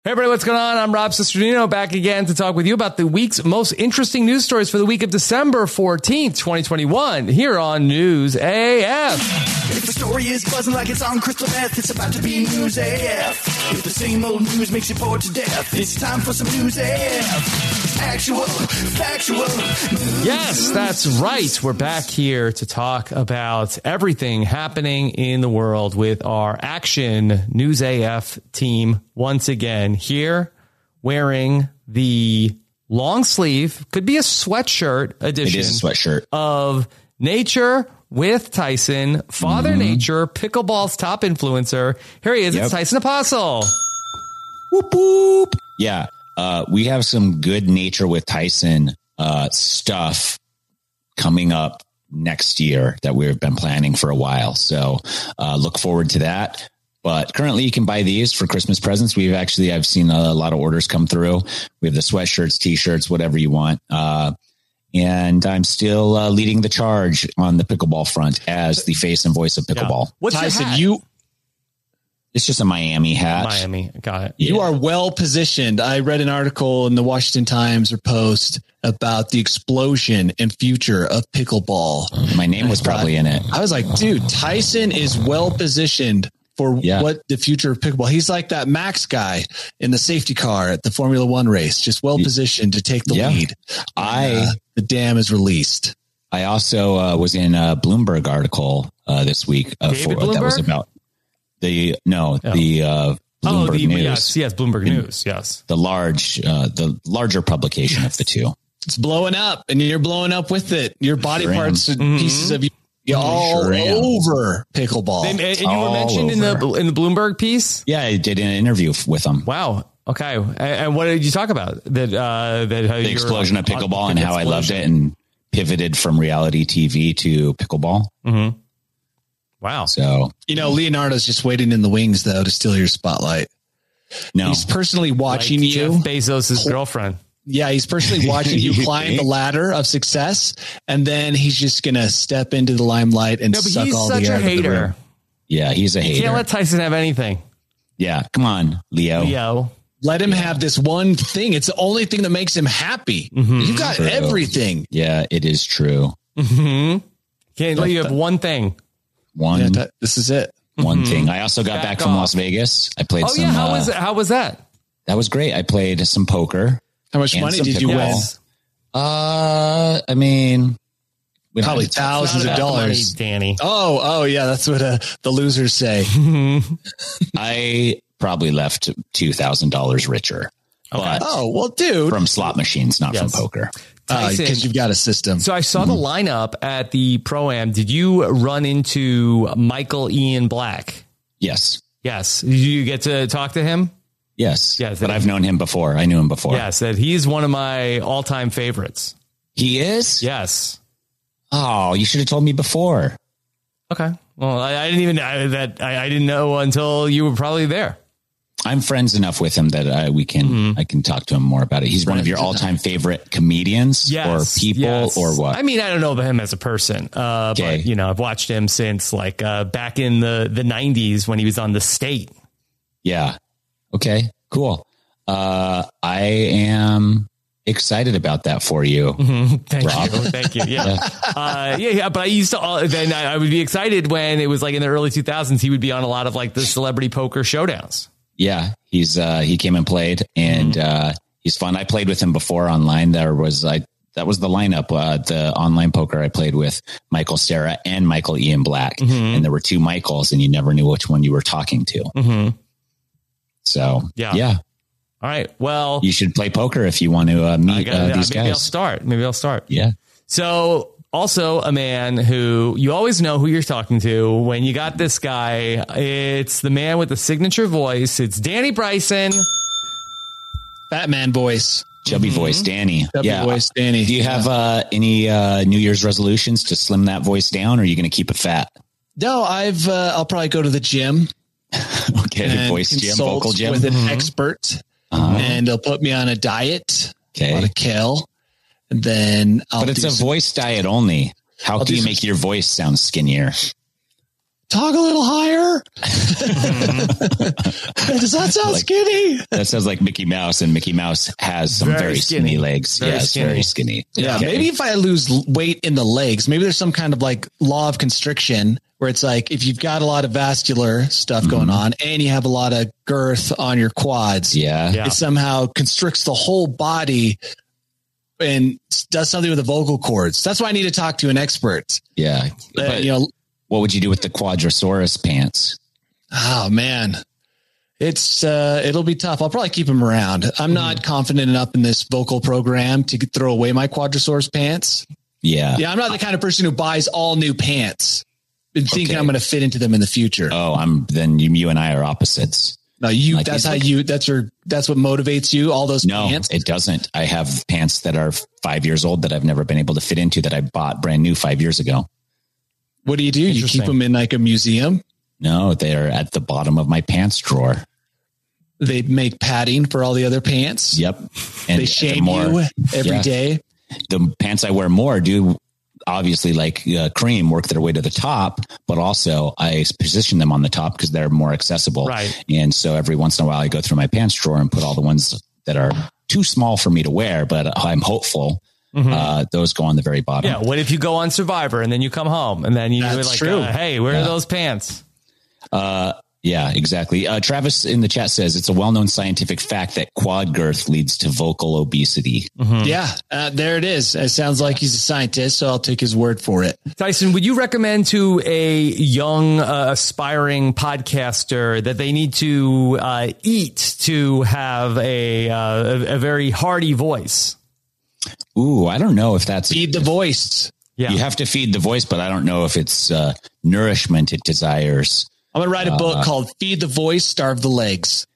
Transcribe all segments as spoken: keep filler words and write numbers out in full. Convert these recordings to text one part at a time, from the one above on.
Hey everybody, what's going on? I'm Rob Cesternino, back again to talk with you about the week's most interesting news stories for the week of December fourteenth, twenty twenty-one, here on News A F. If the story is buzzing like it's on crystal meth, it's about to be News A F. If the same old news makes you bored to death, it's time for some News A F. Actual, factual. Yes, that's right. We're back here to talk about everything happening in the world with our Action News A F team once again here wearing the long sleeve, could be a sweatshirt edition. It is a sweatshirt. Of Nature with Tyson, Father mm-hmm. Nature, pickleball's top influencer. Here he is. Yep. It's Tyson Apostle. Whoop, whoop. Yeah. Uh, we have some good Nature with Tyson uh, stuff coming up next year that we've been planning for a while. So uh, look forward to that. But currently you can buy these for Christmas presents. We've actually, I've seen a lot of orders come through. We have the sweatshirts, t-shirts, whatever you want. Uh, and I'm still uh, leading the charge on the pickleball front as the face and voice of pickleball. Yeah. What's Tyson, you... It's just a Miami hat. Miami. Got it. You yeah. are well positioned. I read an article in the Washington Times or Post about the explosion and future of pickleball. My name was probably in it. I was like, dude, Tyson is well positioned for yeah. what the future of pickleball. He's like that Max guy in the safety car at the Formula One race, just well positioned to take the yeah. lead. I uh, the dam is released. I also uh, was in a Bloomberg article uh, this week uh, for Bloomberg? that was about the no oh. the uh, Bloomberg oh, the, News. Yes, yes, Bloomberg News. Yes, the large, uh, the larger publication yes. of the two. It's blowing up, and you're blowing up with it. Your body sure parts and mm-hmm. pieces of you. You're all sure over pickleball. And, and you were mentioned in the in the Bloomberg piece. Yeah, I did an interview with them. Wow. Okay. And, and what did you talk about? That uh, that how the explosion of pickleball and how explosion. I loved it and pivoted from reality T V to pickleball. Mm-hmm. Wow. So you know, Leonardo's just waiting in the wings though to steal your spotlight. No, he's personally watching like you. Jeff Bezos' girlfriend. Yeah, he's personally watching you climb the ladder of success, and then he's just gonna step into the limelight and no, but suck he's all such the air a hater. Yeah, he's a hater. You can't let Tyson have anything. Yeah, come on, Leo. Leo. Let him yeah. have this one thing. It's the only thing that makes him happy. Mm-hmm. You got true. everything. Yeah, it is true. Mm-hmm. Can't let you have one thing. One. Yeah, that, this is it. One mm-hmm. thing. I also got back, back from Las Vegas. I played oh, some. Yeah, how uh, was it? How was that? That was great. I played some poker. How much money did you win? Uh, I mean, probably thousands of dollars, money, Danny. Oh, oh yeah, that's what uh, the losers say. I probably left two thousand dollars richer. Okay. But oh well, dude, from slot machines, not yes. from poker. Because uh, you've got a system. So I saw mm-hmm. the lineup at the Pro-Am. Did you run into Michael Ian Black? Yes. Yes. Did you get to talk to him? Yes. Yes. But I've known him before. I knew him before. Yes. That he's one of my all-time favorites. He is? Yes. Oh, you should have told me before. Okay. Well, I, I didn't even I, that I, I didn't know until you were probably there. I'm friends enough with him that I, we can mm-hmm. I can talk to him more about it. He's friends one of your all-time favorite comedians yes, or people yes. or what? I mean, I don't know about him as a person, uh, okay. but you know, I've watched him since like uh, back in the, the nineties when he was on The State. Yeah. Okay. Cool. Uh, I am excited about that for you. Mm-hmm. Thank Rob. you. Thank you. Yeah. yeah. Uh, yeah. Yeah. But I used to, uh, then I, I would be excited when it was like in the early two thousands, he would be on a lot of like the celebrity poker showdowns. Yeah. He's, uh, he came and played and, mm-hmm. uh, he's fun. I played with him before online. There was, I, that was the lineup, uh, the online poker I played with Michael Cera and Michael Ian Black. Mm-hmm. And there were two Michaels and you never knew which one you were talking to. Mm-hmm. So, yeah. yeah. All right. Well, you should play poker if you want to uh, meet gotta, uh, these maybe guys. I'll start. Maybe I'll start. Yeah. So also a man who you always know who you're talking to when you got this guy. It's the man with the signature voice. It's Danny Bryson. Fat man voice. Chubby mm-hmm. voice, Danny. Chubby yeah. voice, Danny. Do you have yeah. uh, any uh, New Year's resolutions to slim that voice down, or are you going to keep it fat? No, I've. Uh, I'll probably go to the gym. Okay, voice gym, vocal gym with an mm-hmm. expert, uh-huh. and they'll put me on a diet. Okay, a lot of kale, and then. I'll but it's a some, voice diet only. How I'll can you some, make your voice sound skinnier? talk a little higher? Does that sound like, skinny? That sounds like Mickey Mouse, and Mickey Mouse has some very, very skinny. skinny legs. Very yeah, it's skinny. very skinny. Yeah, okay. maybe if I lose weight in the legs, maybe there's some kind of like law of constriction where it's like if you've got a lot of vascular stuff mm-hmm. going on and you have a lot of girth on your quads, yeah, yeah. it somehow constricts the whole body and does something with the vocal cords. That's why I need to talk to an expert. Yeah. Uh, you know, what would you do with the Quadrosaurus pants? Oh man, it's, uh, it'll be tough. I'll probably keep them around. I'm mm. not confident enough in this vocal program to throw away my Quadrosaurus pants. Yeah. Yeah. I'm not the kind of person who buys all new pants and thinking okay. I'm going to fit into them in the future. Oh, I'm then you, you and I are opposites. No, you, like that's how like, you, that's your, that's what motivates you. All those no, pants. It doesn't. I have pants that are five years old that I've never been able to fit into that I bought brand new five years ago. What do you do? You keep them in like a museum? No, they're at the bottom of my pants drawer. They make padding for all the other pants. Yep. And they shame more, you every yeah. day. The pants I wear more do obviously like uh, cream work their way to the top, but also I position them on the top because they're more accessible. Right. And so every once in a while I go through my pants drawer and put all the ones that are too small for me to wear, but I'm hopeful mm-hmm. uh, those go on the very bottom. Yeah. What if you go on Survivor and then you come home and then you That's like, true. Uh, hey, where yeah. are those pants? Uh, Yeah, exactly. Uh, Travis in the chat says it's a well-known scientific fact that quad girth leads to vocal obesity. Mm-hmm. Yeah, uh, there it is. It sounds like he's a scientist, so I'll take his word for it. Tyson, would you recommend to a young uh, aspiring podcaster that they need to uh, eat to have a, uh, a a very hearty voice? Ooh, I don't know if that's feed the voice. Yeah, you have to feed the voice, but I don't know if it's uh, nourishment it desires. I'm going to write a book uh, called Feed the Voice, Starve the Legs.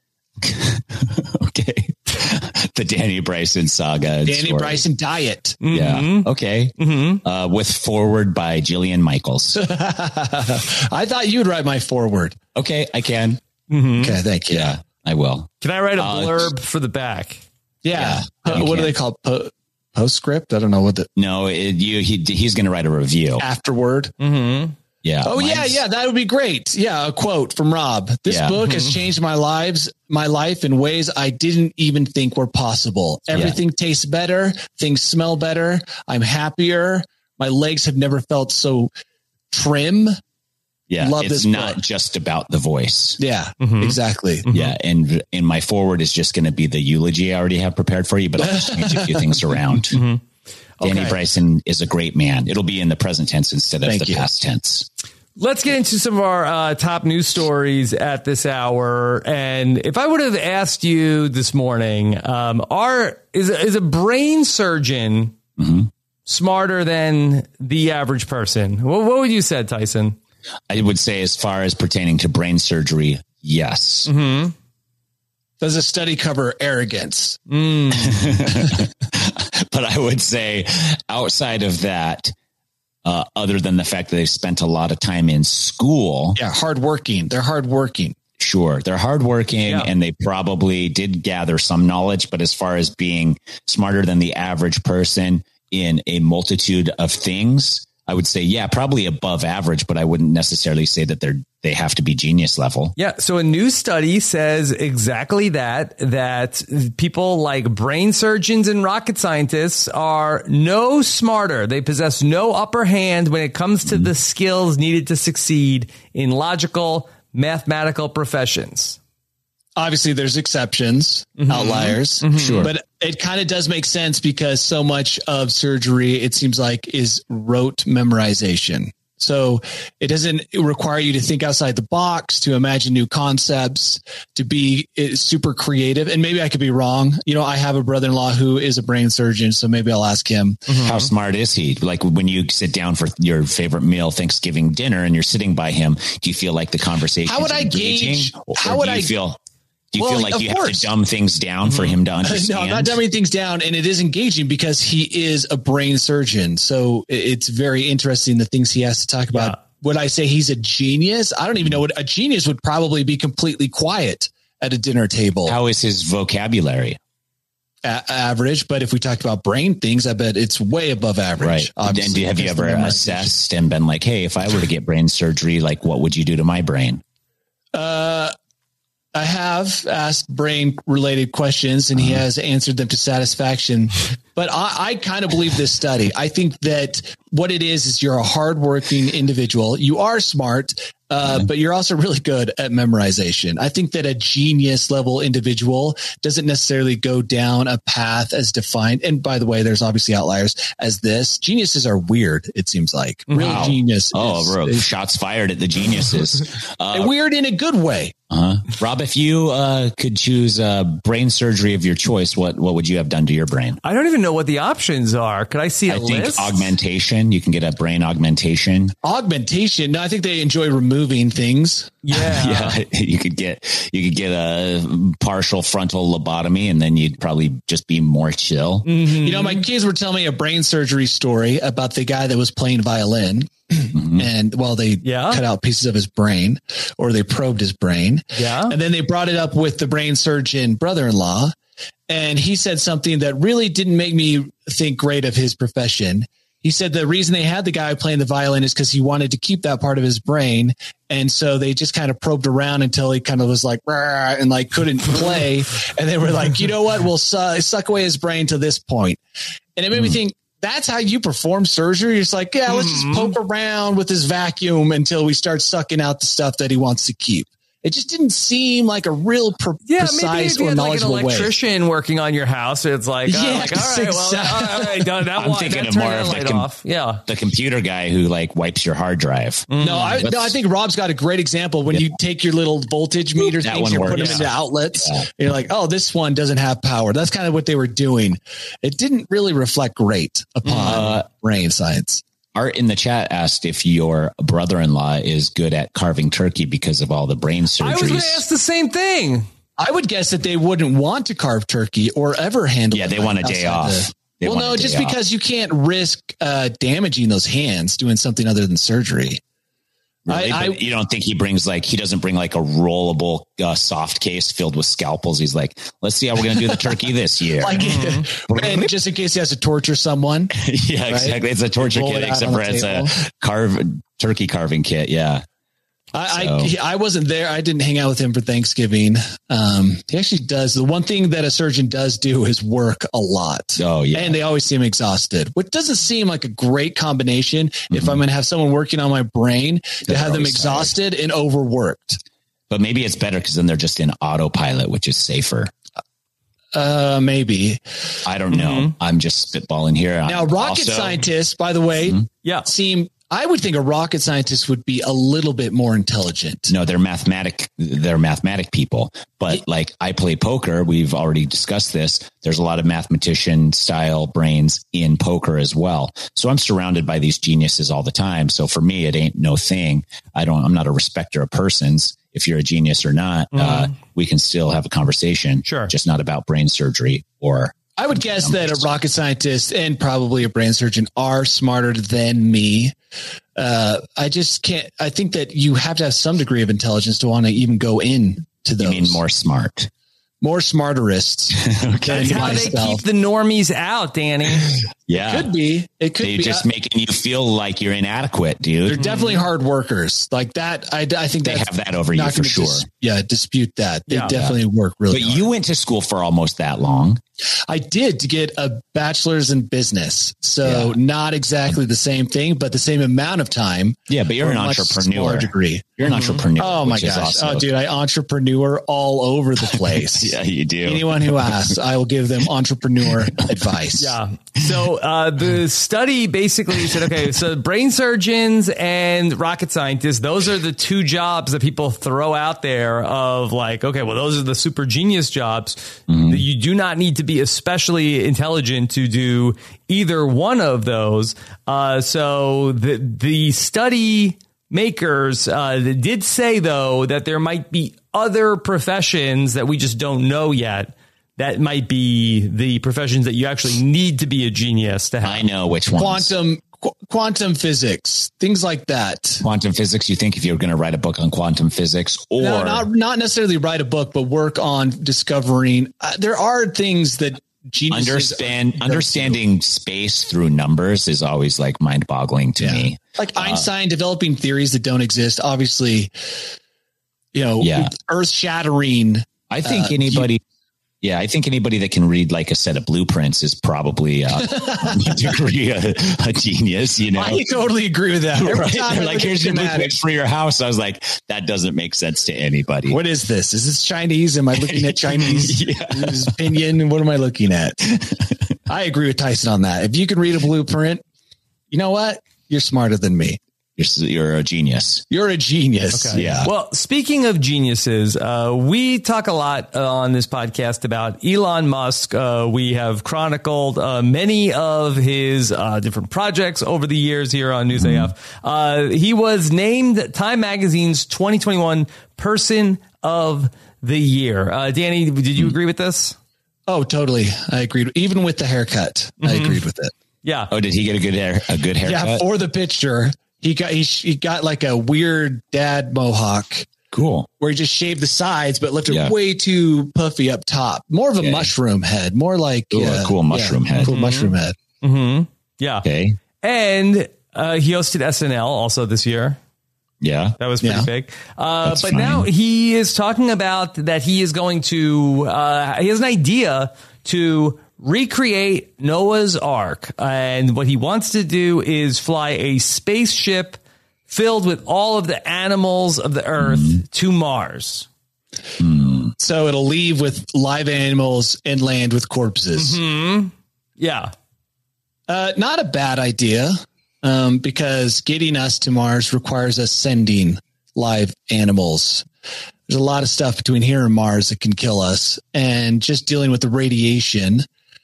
Okay. The Danny Bryson saga. Danny story. Bryson diet. Mm-hmm. Yeah. Okay. Mm-hmm. Uh, with foreword by Jillian Michaels. I thought you'd write my foreword. Okay, I can. Mm-hmm. Okay, thank you. Yeah, I will. Can I write a blurb uh, for the back? Yeah. yeah uh, what can. do they call po- postscript? I don't know what the. No, it, you, he, he's going to write a review. Afterward. Mm-hmm. Yeah. Oh, yeah. Yeah. That would be great. Yeah. A quote from Rob. This yeah. book mm-hmm. has changed my lives, my life in ways I didn't even think were possible. Everything yeah. tastes better. Things smell better. I'm happier. My legs have never felt so trim. Yeah. Love it's this not book. just about the voice. Yeah, mm-hmm. exactly. Mm-hmm. Yeah. And, and my forward is just going to be the eulogy I already have prepared for you, but I'll just change a few things around. Mm-hmm. Okay. Danny Bryson is a great man. It'll be in the present tense instead of Thank the you. past tense. Let's get into some of our uh, top news stories at this hour. And if I would have asked you this morning, um, are is is a brain surgeon mm-hmm. smarter than the average person? What, what would you say, Tyson? I would say, as far as pertaining to brain surgery, yes. Mm-hmm. Does a study cover arrogance? Mm. But I would say outside of that, uh, other than the fact that they've spent a lot of time in school. Yeah. Hardworking. They're hardworking. Sure. They're hardworking yeah. and they probably did gather some knowledge. But as far as being smarter than the average person in a multitude of things, I would say, yeah, probably above average, but I wouldn't necessarily say that they're they have to be genius level. Yeah. So a new study says exactly that, that people like brain surgeons and rocket scientists are no smarter. They possess no upper hand when it comes to mm-hmm. the skills needed to succeed in logical, mathematical professions. Obviously, there's exceptions, mm-hmm. outliers, mm-hmm. sure. But it kind of does make sense because so much of surgery, it seems like, is rote memorization. So it doesn't require you to think outside the box, to imagine new concepts, to be super creative. And maybe I could be wrong. You know, I have a brother-in-law who is a brain surgeon, so maybe I'll ask him. Mm-hmm. How smart is he? Like when you sit down for your favorite meal, Thanksgiving dinner, and you're sitting by him, do you feel like the conversation How would I engaging, gauge? Or how would do you I feel? Do you well, feel like you course. have to dumb things down mm-hmm. for him to understand? No, I'm not dumbing things down. And it is engaging because he is a brain surgeon. So it's very interesting, the things he has to talk about. Yeah. Would I say he's a genius? I don't even know what a genius would probably be completely quiet at a dinner table. How is his vocabulary? a- average, but if we talked about brain things, I bet it's way above average. Right. Obviously, And do, have you because the ever memorization. assessed and been like, hey, if I were to get brain surgery, like what would you do to my brain? Uh, I have asked brain related questions and he has answered them to satisfaction, but I, I kind of believe this study. I think that what it is, is you're a hardworking individual. You are smart, uh, but you're also really good at memorization. I think that a genius level individual doesn't necessarily go down a path as defined. And by the way, there's obviously outliers as this. Geniuses are weird. It seems like real Wow. genius. Oh, is, bro, is shots fired at the geniuses. Uh, weird in a good way. uh-huh. Rob, if you uh, could choose uh, brain surgery of your choice, what, what would you have done to your brain? I don't even know what the options are. Could I see a I think list? augmentation. You can get a brain augmentation. Augmentation. No, I think they enjoy removing things. yeah. Yeah, you could get you could get a partial frontal lobotomy, and then you'd probably just be more chill. You know, my kids were telling me a brain surgery story about the guy that was playing violin. And well, they Yeah. cut out pieces of his brain or they probed his brain. Yeah. And then they brought it up with the brain surgeon brother-in-law. And he said something that really didn't make me think great of his profession. He said the reason they had the guy playing the violin is because he wanted to keep that part of his brain. And so they just kind of probed around until he kind of was like, "Rah," and like couldn't play. And they were like, you know what? We'll su- suck away his brain to this point. And it made me think, that's how you perform surgery. It's like, yeah, let's just poke around with his vacuum until we start sucking out the stuff that he wants to keep. It just didn't seem like a real pre- Yeah, precise maybe if you or had like an knowledgeable way. electrician working on your house, it's like, oh, Yeah, like all right, well, exactly. all right, that, that, I'm wa- thinking that of turned more that of the light com- off. Yeah. The computer guy who like wipes your hard drive. No, I, Let's- no, I think Rob's got a great example when you take your little voltage meter That things, one you put works. them into outlets. Yeah. And you're like, oh, this one doesn't have power. That's kind of what they were doing. It didn't really reflect great upon Uh, brain science. Art in the chat asked if your brother-in-law is good at carving turkey because of all the brain surgeries. I was going to ask the same thing. I would guess that they wouldn't want to carve turkey or ever handle Yeah, it they want a day outside off. the- They well, want a no, day just off. because you can't risk uh, damaging those hands doing something other than surgery. Really? I- But I- you don't think he brings like, he doesn't bring like a rollable uh, soft case filled with scalpels. He's like, let's see how we're going to do the turkey this year. Like, and just in case he has to torture someone. yeah, exactly. It's a torture Roll kit, it out except on for the it's a table. carve turkey carving kit. Yeah. I, So- I he- I wasn't there. I didn't hang out with him for Thanksgiving. Um, he actually does. The one thing that a surgeon does do is work a lot. Oh, yeah. And they always seem exhausted, which doesn't seem like a great combination Mm-hmm. if I'm going to have someone working on my brain to They're have them always exhausted and overworked. But maybe it's better because then they're just in autopilot, which is safer. Uh, maybe. I don't know. I'm just spitballing here. Now, I'm rocket also- scientists, by the way, Yeah. seem, I would think a rocket scientist would be a little bit more intelligent. No, they're mathematic. They're mathematic people. But like I play poker. We've already discussed this. There's a lot of mathematician style brains in poker as well. So I'm surrounded by these geniuses all the time. So for me, it ain't no thing. I don't, I'm not a respecter of persons. If you're a genius or not, uh, we can still have a conversation. Sure. Just not about brain surgery or I would guess that a rocket scientist and probably a brain surgeon are smarter than me. Uh, I just can't. I think that you have to have some degree of intelligence to want to even go in to you those. mean more smart. more smarterists. That's than how they myself. keep the normies out, Danny. Yeah. Could be. It could They be. just Uh, making you feel like you're inadequate, They're dude. definitely hard workers like that. I, I think They that's have that over you not for gonna sure. dis- yeah, dispute that. They Yeah. definitely work really But hard. you went to school for almost that long. I did to get a bachelor's in business. So Yeah. not exactly the same thing, but the same amount of time. Yeah, but you're for an a much entrepreneur. smaller degree. You're an entrepreneur. Oh my which is gosh. also- Oh dude, I entrepreneur all over the place. Yeah, you do. Anyone who asks, I will give them entrepreneur advice. Yeah. So uh, the study basically said, okay, so brain surgeons and rocket scientists, those are the two jobs that people throw out there of like, okay, well, those are the super genius jobs. Mm-hmm. You do not need to be especially intelligent to do either one of those. Uh, so the the study makers uh, did say, though, that there might be other professions that we just don't know yet. That might be the professions that you actually need to be a genius to have. I know which ones. Quantum qu- quantum physics, things like that. Quantum physics. You think if you were going to write a book on quantum physics, or No, not not necessarily write a book, but work on discovering. Uh, there are things that geniuses Understand understanding space through numbers is always like mind boggling to yeah. me. Like Einstein uh, developing theories that don't exist. Obviously, you know, yeah. earth shattering. I think uh, anybody. Yeah, I think anybody that can read like a set of blueprints is probably uh, a degree a, a genius. You know, I totally agree with that. Right? They're like, here's your blueprint for your house. I was like, that doesn't make sense to anybody. What is this? Is this Chinese? Am I looking at Chinese yeah. opinion? What am I looking at? I agree with Tyson on that. If you can read a blueprint, you know what? You're smarter than me. You're, you're a genius. You're a genius. Okay. Yeah. Well, speaking of geniuses, uh, we talk a lot uh, on this podcast about Elon Musk. Uh, we have chronicled uh, many of his uh, different projects over the years here on News mm-hmm. A F. Uh, he was named Time Magazine's twenty twenty-one Person of the Year. Uh, Danny, did you mm-hmm. agree with this? Oh, totally. I agreed. Even with the haircut, mm-hmm. I agreed with it. Yeah. Oh, did he get a good hair? A good haircut? Yeah, for the picture. He got he, he got like a weird dad mohawk. Cool. Where he just shaved the sides, but left it yeah. way too puffy up top. More of a yeah. mushroom head. More like Ooh, uh, a cool mushroom yeah, head. Cool mm-hmm. mushroom head. Mm-hmm. Yeah. Okay. And uh, he hosted S N L also this year. Yeah. That was pretty yeah. big. Uh, but fine. now he is talking about that he is going to, uh, he has an idea to recreate Noah's Ark. And what he wants to do is fly a spaceship filled with all of the animals of the earth mm. to Mars. Mm. So it'll leave with live animals and land with corpses. Mm-hmm. Yeah. Uh, not a bad idea, um, because getting us to Mars requires us sending live animals. There's a lot of stuff between here and Mars that can kill us, and just dealing with the radiation.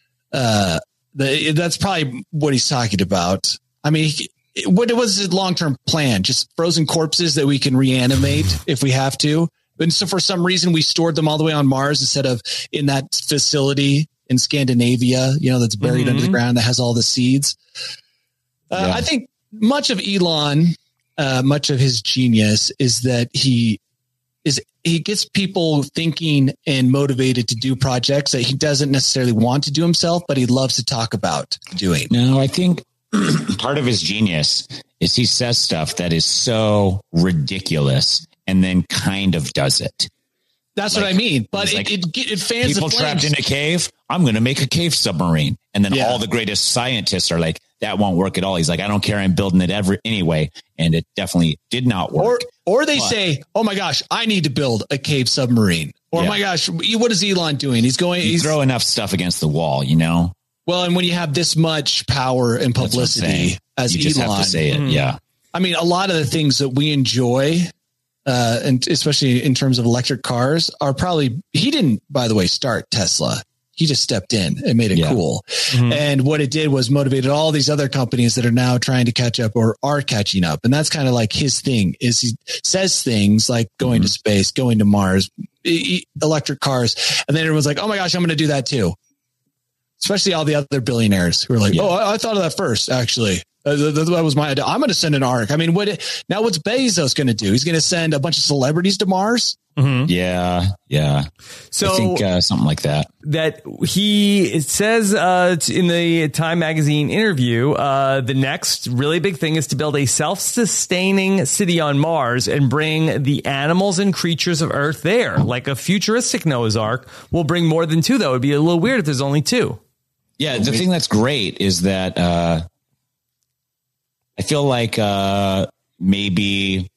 Uh, the, that's probably what he's talking about. I mean, he, what was his long-term plan? Just frozen corpses that we can reanimate if we have to. And so for some reason we stored them all the way on Mars instead of in that facility in Scandinavia, you know, that's buried mm-hmm. under the ground that has all the seeds. Uh, yeah. I think much of Elon, uh, much of his genius is that he is, he gets people thinking and motivated to do projects that he doesn't necessarily want to do himself, but he loves to talk about doing. No, I think part of his genius is he says stuff that is so ridiculous and then kind of does it. That's like, what I mean. But it, like, it, it, it fans people the trapped in a cave. I'm going to make a cave submarine. And then yeah. all the greatest scientists are like, that won't work at all. He's like, I don't care. I'm building it every anyway. And it definitely did not work. Or, or they but, say, oh my gosh, I need to build a cave submarine. Or yeah. my gosh, what is Elon doing? He's going, you he's throw enough stuff against the wall, you know? Well, and when you have this much power and publicity as you Elon, just have to say it. Mm. Yeah. I mean, a lot of the things that we enjoy, uh, and especially in terms of electric cars, are probably, he didn't, by the way, start Tesla. He just stepped in and made it yeah. cool. Mm-hmm. And what it did was motivated all these other companies that are now trying to catch up or are catching up. And that's kind of like his thing is he says things like going mm-hmm. to space, going to Mars, e- electric cars. And then everyone's like, oh my gosh, I'm going to do that too. Especially all the other billionaires who are like, yeah. oh, I, I thought of that first, actually. Uh, that, that was my idea. I'm going to send an Ark. I mean, what now what's Bezos going to do? He's going to send a bunch of celebrities to Mars? Mm-hmm. Yeah, yeah. So I think uh, something like that. That he it says uh, in the Time Magazine interview, uh, the next really big thing is to build a self-sustaining city on Mars and bring the animals and creatures of Earth there. Like a futuristic Noah's Ark will bring more than two, though. It'd be a little weird if there's only two. Yeah, the thing that's great is that uh, I feel like uh, maybe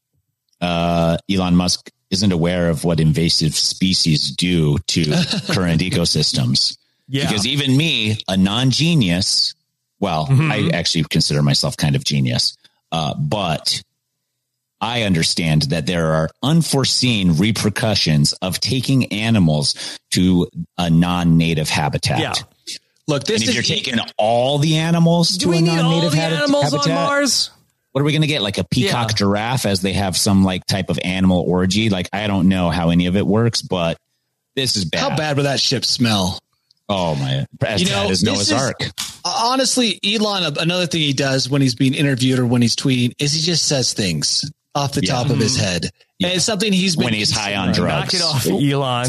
uh, Elon Musk isn't aware of what invasive species do to current ecosystems. Yeah. Because even me, a non-genius, well, mm-hmm. I actually consider myself kind of genius, uh, but I understand that there are unforeseen repercussions of taking animals to a non-native habitat. Yeah. Look, this and if is you're taking all the animals do to we a need non-native all the habitat, animals on Mars? What are we going to get? Like a peacock yeah. giraffe as they have some like type of animal orgy? Like, I don't know how any of it works, but this is bad. How bad would that ship smell? Oh my, as you know, bad as Noah's is, Ark. Honestly, Elon, another thing he does when he's being interviewed or when he's tweeting is he just says things off the yeah. top of his head. Yeah. And it's something he's been when he's high on drugs. Knock it off, Elon.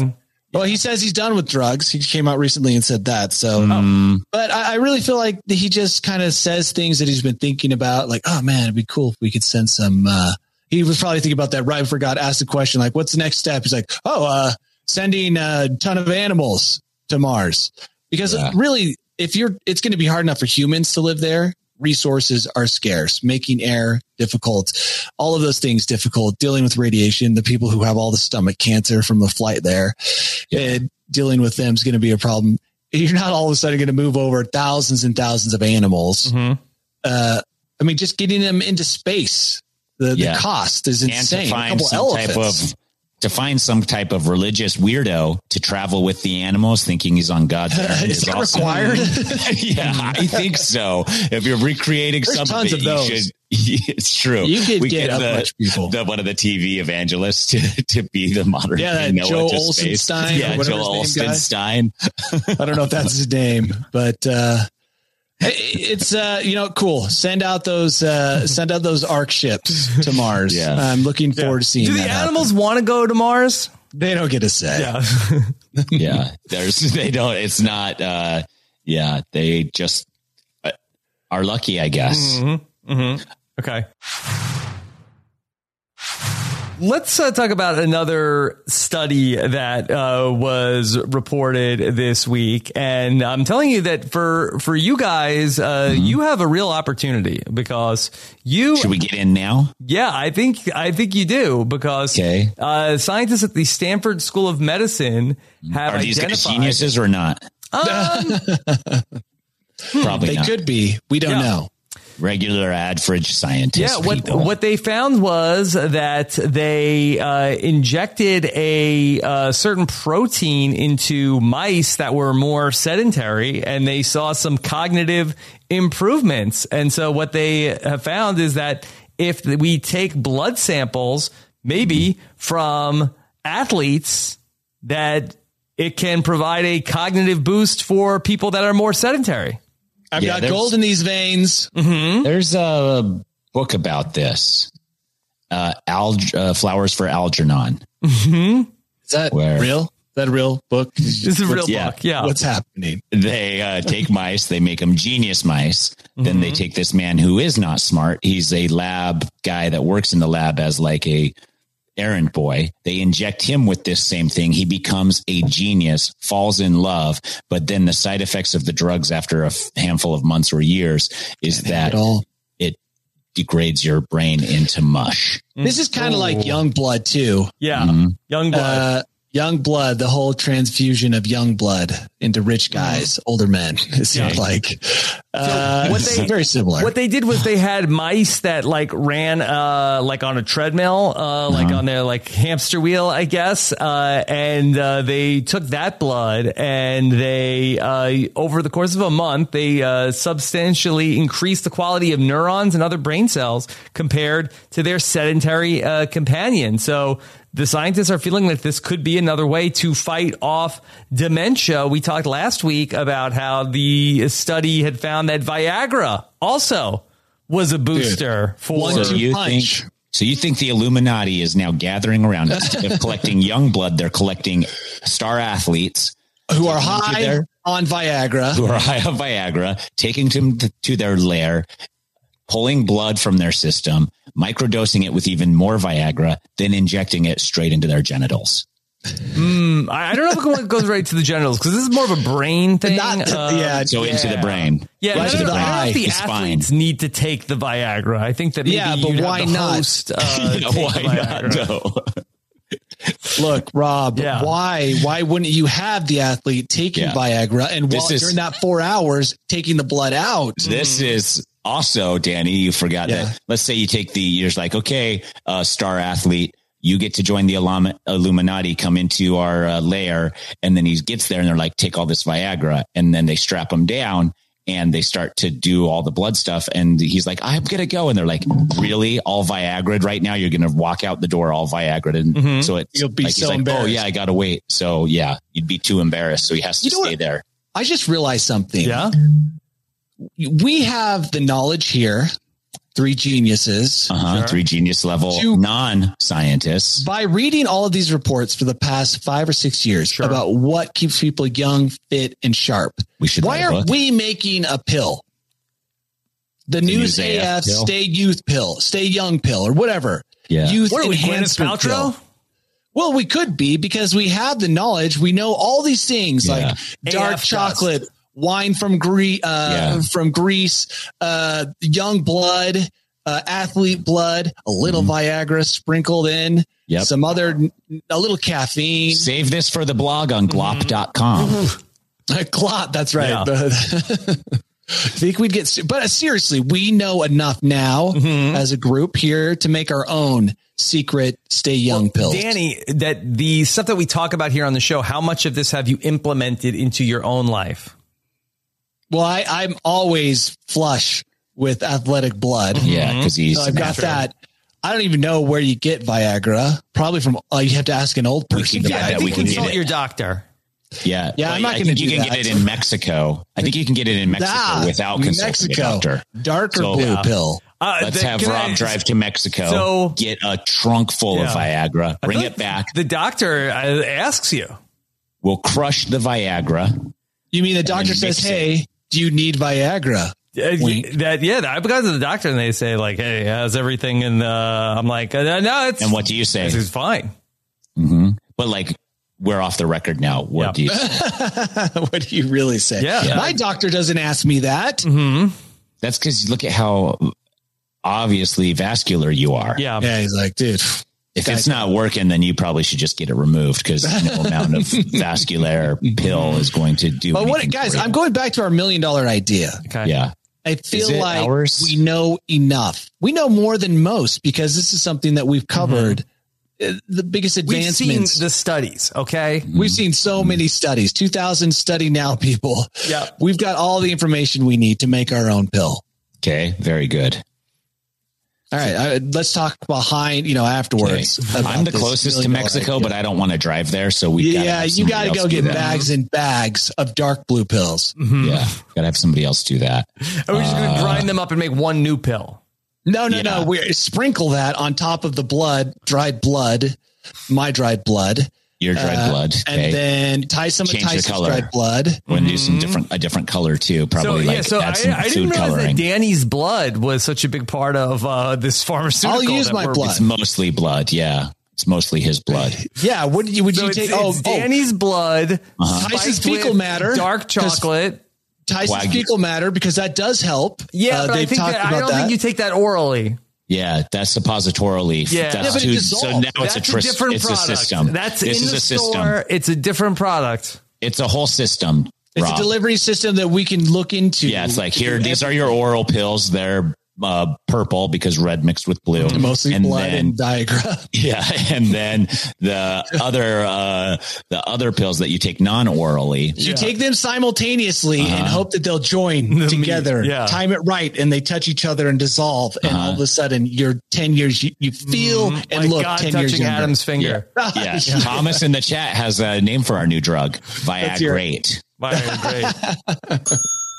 Well, he says he's done with drugs. He came out recently and said that. So, Mm. but I, I really feel like he just kind of says things that he's been thinking about. Like, oh man, it'd be cool if we could send some. Uh, he was probably thinking about that right before God asked the question, like, what's the next step? He's like, oh, uh, sending a ton of animals to Mars, because Yeah. really, if you're, it's going to be hard enough for humans to live there. Resources are scarce, making air difficult, all of those things difficult, dealing with radiation, the people who have all the stomach cancer from the flight there, Yeah. and dealing with them is going to be a problem. You're not all of a sudden going to move over thousands and thousands of animals. Mm-hmm. Uh, I mean, just getting them into space, the, Yeah. the cost is And insane. to A find couple some elephants. type of to find some type of religious weirdo to travel with the animals, thinking he's on God's errand Is is that also- required? Yeah, I think so. If you're recreating There's something, tons of you those. should. It's true. You could We get up the, much people. the one of the T V evangelists to, to be the modern Yeah, day that Noah Joel to space. Olsenstein or Yeah, whatever Joel his name, guy. Olsenstein. I don't know if that's his name, but uh, it's uh, you know, cool. Send out those uh, send out those Ark ships to Mars. Yeah. I'm looking forward to seeing. Do the that happen. animals want to go to Mars? They don't get a say. Yeah. Yeah, there's they don't. It's not. uh Yeah, they just uh, are lucky, I guess. Mm-hmm. Mm-hmm. Okay. Let's uh, talk about another study that uh, was reported this week, and I'm telling you that for for you guys, uh, Mm-hmm. you have a real opportunity because you. Should we get in now? Yeah, I think I think you do because Okay. uh, scientists at the Stanford School of Medicine have Are these guys identified. geniuses or not? Um, Probably They not. could be. We don't Yeah. know. Regular average scientists. Yeah, what people. what they found was that they uh, injected a uh, certain protein into mice that were more sedentary, and they saw some cognitive improvements. And so what they have found is that if we take blood samples, maybe from athletes, that it can provide a cognitive boost for people that are more sedentary. I've Yeah, got there's- gold in these veins. There's a book about this. Uh, Alg- uh, Flowers for Algernon. Is that Where? real? Is that a real book? This is a real yeah. book. Yeah. What's happening? They uh, take mice, they make them genius mice. Then they take this man who is not smart. He's a lab guy that works in the lab as like a errand boy. They inject him with this same thing. He becomes a genius, falls in love. But then the side effects of the drugs after a f- handful of months or years is that At all. it degrades your brain into mush. This is kind of like Young Blood too. Yeah. Mhm. Young blood. Uh, young blood, the whole transfusion of young blood into rich guys, older men. It seems Yeah. like uh, what they- very similar. What they did was they had mice that like ran uh like on a treadmill, uh like Uh-huh. on their like hamster wheel, I guess. Uh and uh they took that blood and they uh over the course of a month they uh substantially increased the quality of neurons and other brain cells compared to their sedentary uh companion. So the scientists are feeling that this could be another way to fight off dementia. We talked last week about how the study had found that Viagra also was a booster for. One, So two you punch. think so you think the Illuminati is now gathering around instead of collecting young blood, they're collecting star athletes who are taking them to high their- on Viagra. who are high on Viagra, taking them to, to their lair, pulling blood from their system, microdosing it with even more Viagra, then injecting it straight into their genitals. I I don't know if it goes right to the genitals because this is more of a brain thing. Not to- Uh, yeah, So into the brain. Yeah, Right I to don't, the know- I don't know if eye, the the spine. athletes need to take the Viagra. I think that maybe Yeah, but you'd have why the not? host, uh, Yeah, take why the not Viagra. though? Look, Rob, Yeah. why why wouldn't you have the athlete taking Yeah. Viagra and This while, is- during that four hours taking the blood out? This is also, Danny, you forgot Yeah. that. Let's say you take the, you're like, okay, uh, star athlete, you get to join the Illum- Illuminati, come into our uh, lair. And then he gets there and they're like, take all this Viagra. And then they strap him down and they start to do all the blood stuff. And he's like, I'm going to go. And they're like, really? All Viagra right now? You're going to walk out the door all Viagra. And Mhm. so it's You'll be like, so he's like, oh embarrassed. yeah, I got to wait. So yeah, you'd be too embarrassed. So he has to You know stay what? there. I just realized something. Yeah. We have the knowledge here three geniuses. Uh-huh. Sure. Three genius level to, non-scientists. By reading all of these reports for the past five or six years sure. about what keeps people young, fit, and sharp. We should Why aren't we making a pill? The, the News A F pill? Stay Youth pill, Stay Young pill, or whatever. Yeah. Youth what are we, enhancement pill. Paltrow? Well, we could be because we have the knowledge. We know all these things yeah. like dark A F chocolate, dust. wine from Greece, uh, yeah. from Greece, uh, young blood, uh, athlete blood, a little mm. Viagra sprinkled in, yep. some other, a little caffeine. Save this for the blog on glop dot com. Glop, that's right. Yeah. I think we'd get, but seriously, we know enough now mm-hmm. as a group here to make our own secret Stay Young well, pills. Danny, that the stuff that we talk about here on the show, how much of this have you implemented into your own life? Well, I, I'm always flush with athletic blood. Yeah, because he's so I've got natural. that. I don't even know where you get Viagra. Probably from, uh, you have to ask an old person. Yeah, I think we can consult your doctor. Yeah, yeah, well, I'm not going to do You can that. get it in Mexico. I think you can get it in Mexico ah, without consulting Mexico. a doctor. Dark or so, blue yeah. pill. Uh, Let's the, have Rob I, drive to Mexico, so, get a trunk full yeah. of Viagra, bring it back. The doctor asks you. We'll crush the Viagra. You mean the doctor says, "Hey, do you need Viagra?" Uh, that yeah, I've gone to the doctor and they say like, "Hey, how's everything?" And uh, I'm like, uh, "No, it's." And what do you say? It's fine. Mm-hmm. But like. We're off the record now. What yep. do you say? What do you really say? Yeah. yeah. My doctor doesn't ask me that. Mm-hmm. That's because look at how obviously vascular you are. Yeah. Yeah. He's like, dude, if it's not working, then you probably should just get it removed because no amount of vascular pill is going to do. But what, guys, I'm going back to our million dollar idea. Okay. Yeah. I feel like ours? we know enough. We know more than most because this is something that we've covered. Mm-hmm. The biggest advancements. We've seen the studies. Okay. We've seen so many studies, two thousand study now people. Yeah. We've got all the information we need to make our own pill. Okay. Very good. All right. Uh, let's talk behind, you know, afterwards. Okay. I'm the closest to Mexico, idea. but I don't want to drive there. So we Yeah. You got to go get bags and bags of dark blue pills. Mm-hmm. Yeah. Got to have somebody else do that. Are we just going to uh, grind them up and make one new pill? No, no, yeah. no. We sprinkle that on top of the blood, dried blood, my dried blood, your dried uh, blood, okay. and then tie some of Tyson's dried blood. We're gonna mm-hmm. do some different, a different color too. Probably so, like yeah, so add some I, I food didn't realize coloring. that Danny's blood was such a big part of uh, this pharmaceutical. I'll use my blood. It's mostly blood. Yeah, it's mostly his blood. Yeah. Would you would so you it's, take? It's oh, Danny's oh. blood. Uh-huh. Tyson's fecal matter, dark chocolate. Tyson's Wagyu. fecal matter because that does help. Yeah, uh, but I think that, I don't that. think you take that orally. Yeah, that's suppositorily. Yeah, that's yeah but too, it so now that's it's a, tr- a different it's product. a system. That's this in is the a system. store. It's a different product. It's a whole system. It's Rob. a delivery system that we can look into. Yeah, it's like here. These are your oral pills. They're uh, purple because red mixed with blue, mostly and blood then, and Viagra. Yeah, and then the other uh, the other pills that you take non-orally. You yeah. take them simultaneously uh-huh. and hope that they'll join the together. Yeah. Time it right, and they touch each other and dissolve, and uh-huh. all of a sudden, you're ten years. You, you feel mm, and look God, ten years younger. Adam's finger. Yeah. Yes, yeah. Thomas in the chat has a name for our new drug, Viagrate. Viagrate.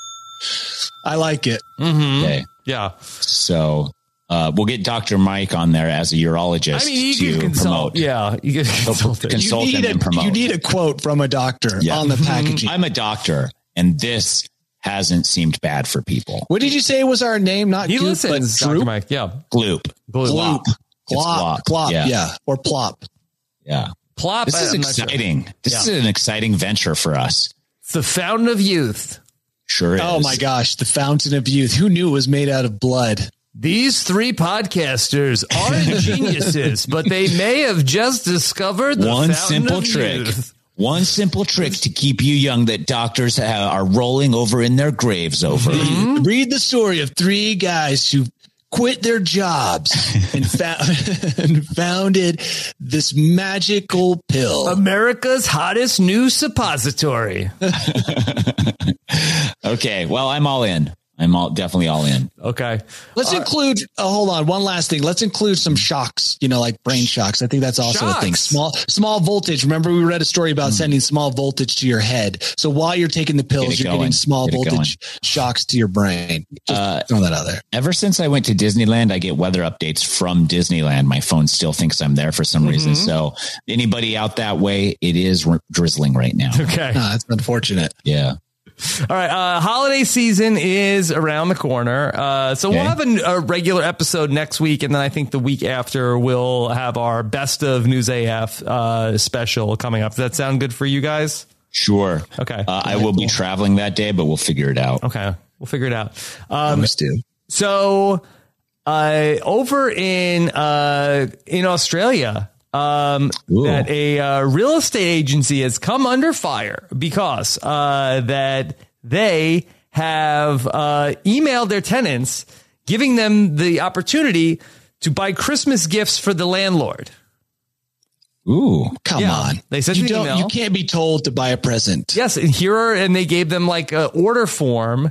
I like it. Mm-hmm. Okay. Yeah. So uh, we'll get Doctor Mike on there as a urologist I mean, to consult. promote. Yeah. You can consult, consult you need and a, promote. You need a quote from a doctor yeah. on the packaging. I'm a doctor, and this hasn't seemed bad for people. What did you say was our name? Not he Goop, listens, but Doctor Mike. Yeah. Gloop. Gloop. Glop. Glop. Glop. Yeah. yeah. Or plop. Yeah. Plop. This is exciting. Sure. This yeah. is an exciting venture for us. It's the fountain of youth. Sure is. Oh my gosh, the fountain of youth. Who knew it was made out of blood? These three podcasters are geniuses, but they may have just discovered the one fountain simple of trick. Youth. One simple trick to keep you young that doctors ha- are rolling over in their graves over. Mm-hmm. Read the story of three guys who quit their jobs and, found, and founded this magical pill. America's hottest new suppository. Okay, well, I'm all in. I'm all definitely all in. Okay. Let's All include, oh, hold on. One last thing. Let's include some shocks, you know, like brain shocks. I think that's also Shocks. a thing. Small, small voltage. Remember we read a story about mm. sending small voltage to your head. So while you're taking the pills, you're going. getting small Get voltage shocks to your brain. Just uh, throw that out there. Ever since I went to Disneyland, I get weather updates from Disneyland. My phone still thinks I'm there for some mm-hmm. reason. So anybody out that way, it is r- drizzling right now. Okay. Oh, that's unfortunate. Yeah. All right. Uh, holiday season is around the corner. Uh, so okay. we'll have a, a regular episode next week. And then I think the week after we'll have our best of News A F uh, special coming up. Does that sound good for you guys? Sure. Okay. Uh, I will be traveling that day, but we'll figure it out. Okay. We'll figure it out. Um, Promise to. So uh, over in uh, in Australia, Um, Ooh. that a uh, real estate agency has come under fire because uh, that they have uh, emailed their tenants, giving them the opportunity to buy Christmas gifts for the landlord. Ooh, come yeah. on! They sent you an don't. email. You can't be told to buy a present. Yes, and here are, and they gave them like an order form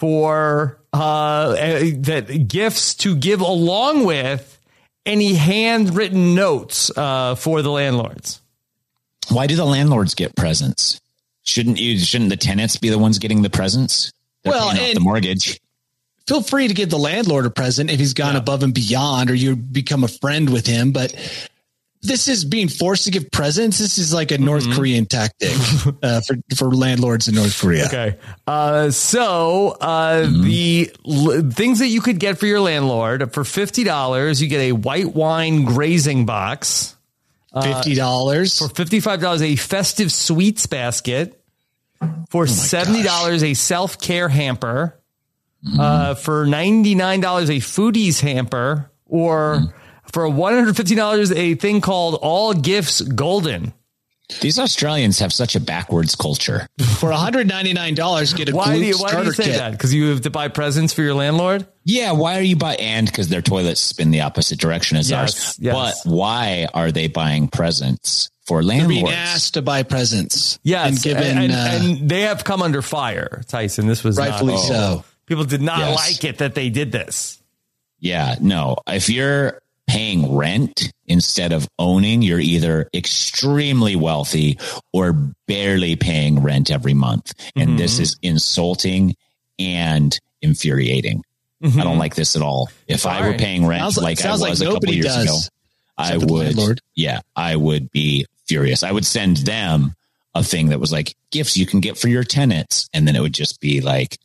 for uh, that gifts to give along with any handwritten notes uh, for the landlords. Why do the landlords get presents? Shouldn't you? Shouldn't the tenants be the ones getting the presents? They're well, paying off the mortgage. Feel free to give the landlord a present if he's gone yeah. above and beyond, or you become a friend with him. But this is being forced to give presents. This is like a mm-hmm. North Korean tactic uh, for for landlords in North Korea. Okay, uh, so uh, mm-hmm. the l- things that you could get for your landlord for fifty dollars, you get a white wine grazing box. Fifty dollars uh, for fifty-five dollars, a festive sweets basket. For oh seventy dollars, gosh. a self care hamper. Mm-hmm. Uh, for ninety-nine dollars, a foodies hamper, or. Mm-hmm. For one hundred fifty dollars, a thing called All Gifts Golden. These Australians have such a backwards culture. For one hundred ninety-nine dollars, get a why Gloop do you, starter why do you say kit. that? Because you have to buy presents for your landlord? Yeah, why are you buying? And because their toilets spin the opposite direction as yes, ours. Yes. But why are they buying presents for landlords? They're being asked to buy presents. Yes, and, given, and, and, uh, and they have come under fire, Tyson. This was rightfully not, so. People did not yes. like it that they did this. Yeah, no. If you're paying rent instead of owning, you're either extremely wealthy or barely paying rent every month. And mm-hmm. this is insulting and infuriating. Mm-hmm. I don't like this at all. If all I were right. paying rent sounds like, like I was like a couple years does, ago, I would, yeah, I would be furious. I would send them a thing that was like gifts you can get for your tenants. And then it would just be like,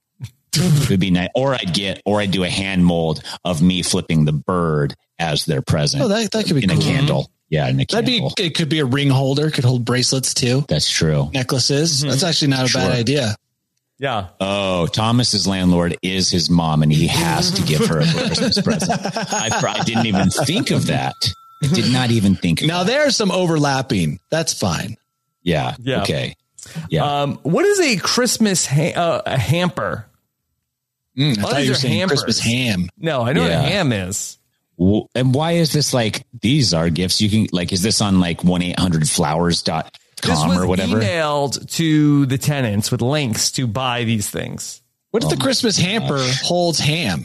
it would be nice. Or I'd get, or I'd do a hand mold of me flipping the bird as their present. Oh, that, that could be in cool. a candle. Yeah, in a That'd candle. be. It could be a ring holder. Could hold bracelets too. That's true. Necklaces. Mm-hmm. That's actually not a sure. bad idea. Yeah. Oh, Thomas's landlord is his mom, and he has to give her a Christmas present. I, I didn't even think of that. I did not even think. Of now that. there's some overlapping. That's fine. Yeah. Yeah. Okay. Yeah. Um, what is a Christmas ha- uh, a hamper? Mm, I thought you were saying hampers. Christmas ham. No, I know yeah. what a ham is. And why is this like, these are gifts you can, like, is this on like one eight hundred flowers dot com or whatever? This was emailed to the tenants with links to buy these things. What if oh the Christmas hamper gosh. holds ham?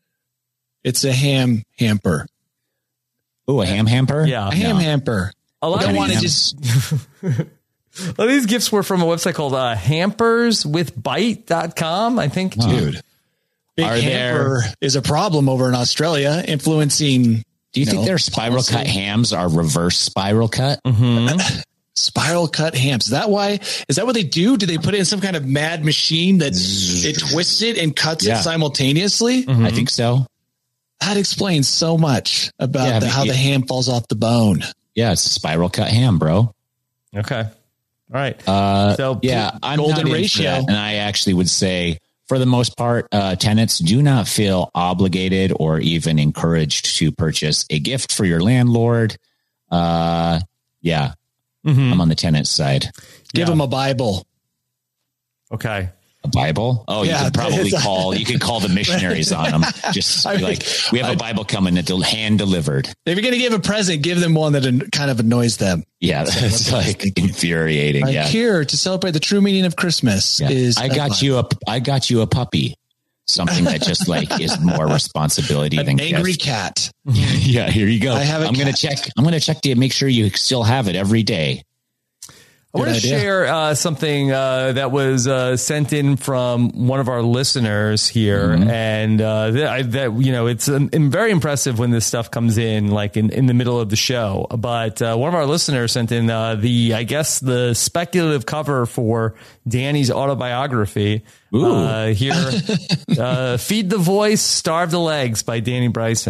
It's a ham hamper. Oh, a ham hamper? Yeah. A ham no. hamper. A lot I don't of want to these, just... a lot of these gifts were from a website called uh, hampers with bite dot com, I think. Oh. Dude. Big Are hamper there, is a problem over in Australia, influencing. Do you, you think know, their spiral policy? cut hams are reverse spiral cut? Mm-hmm. Spiral cut hams. Is that why? Is that what they do? Do they put it in some kind of mad machine that it twists it and cuts yeah. it simultaneously? Mm-hmm. I think so. That explains so much about yeah, the, how it, the ham falls off the bone. Yeah, it's a spiral cut ham, bro. Okay. All right. Uh, so yeah, I'm golden not ratio, that, and I actually would say, for the most part, uh, tenants do not feel obligated or even encouraged to purchase a gift for your landlord. Uh, yeah, mm-hmm. I'm on the tenant side. Give yeah. them a Bible. Okay. A Bible? Oh, yeah, you could probably call, you could call the missionaries on them. Just be I mean, like, we have a Bible coming that they'll hand delivered. If you're going to give a present, give them one that kind of annoys them. Yeah. That's like infuriating. Like yeah. Here to celebrate the true meaning of Christmas yeah. is, I got you a, I got you a puppy. something that just like is more responsibility An than angry gifts. cat. Yeah, here you go. I have a I'm going to cat. check. I'm going to check to make sure you still have it every day. I want to idea. share uh, something uh, that was uh, sent in from one of our listeners here, Mm-hmm. and uh, that, I, that you know it's um, very impressive when this stuff comes in, like in, in the middle of the show. But uh, one of our listeners sent in uh, the, I guess, the speculative cover for Danny's autobiography. Ooh. Uh, here, uh, "Feed the Voice, Starve the Legs" by Danny Bryson.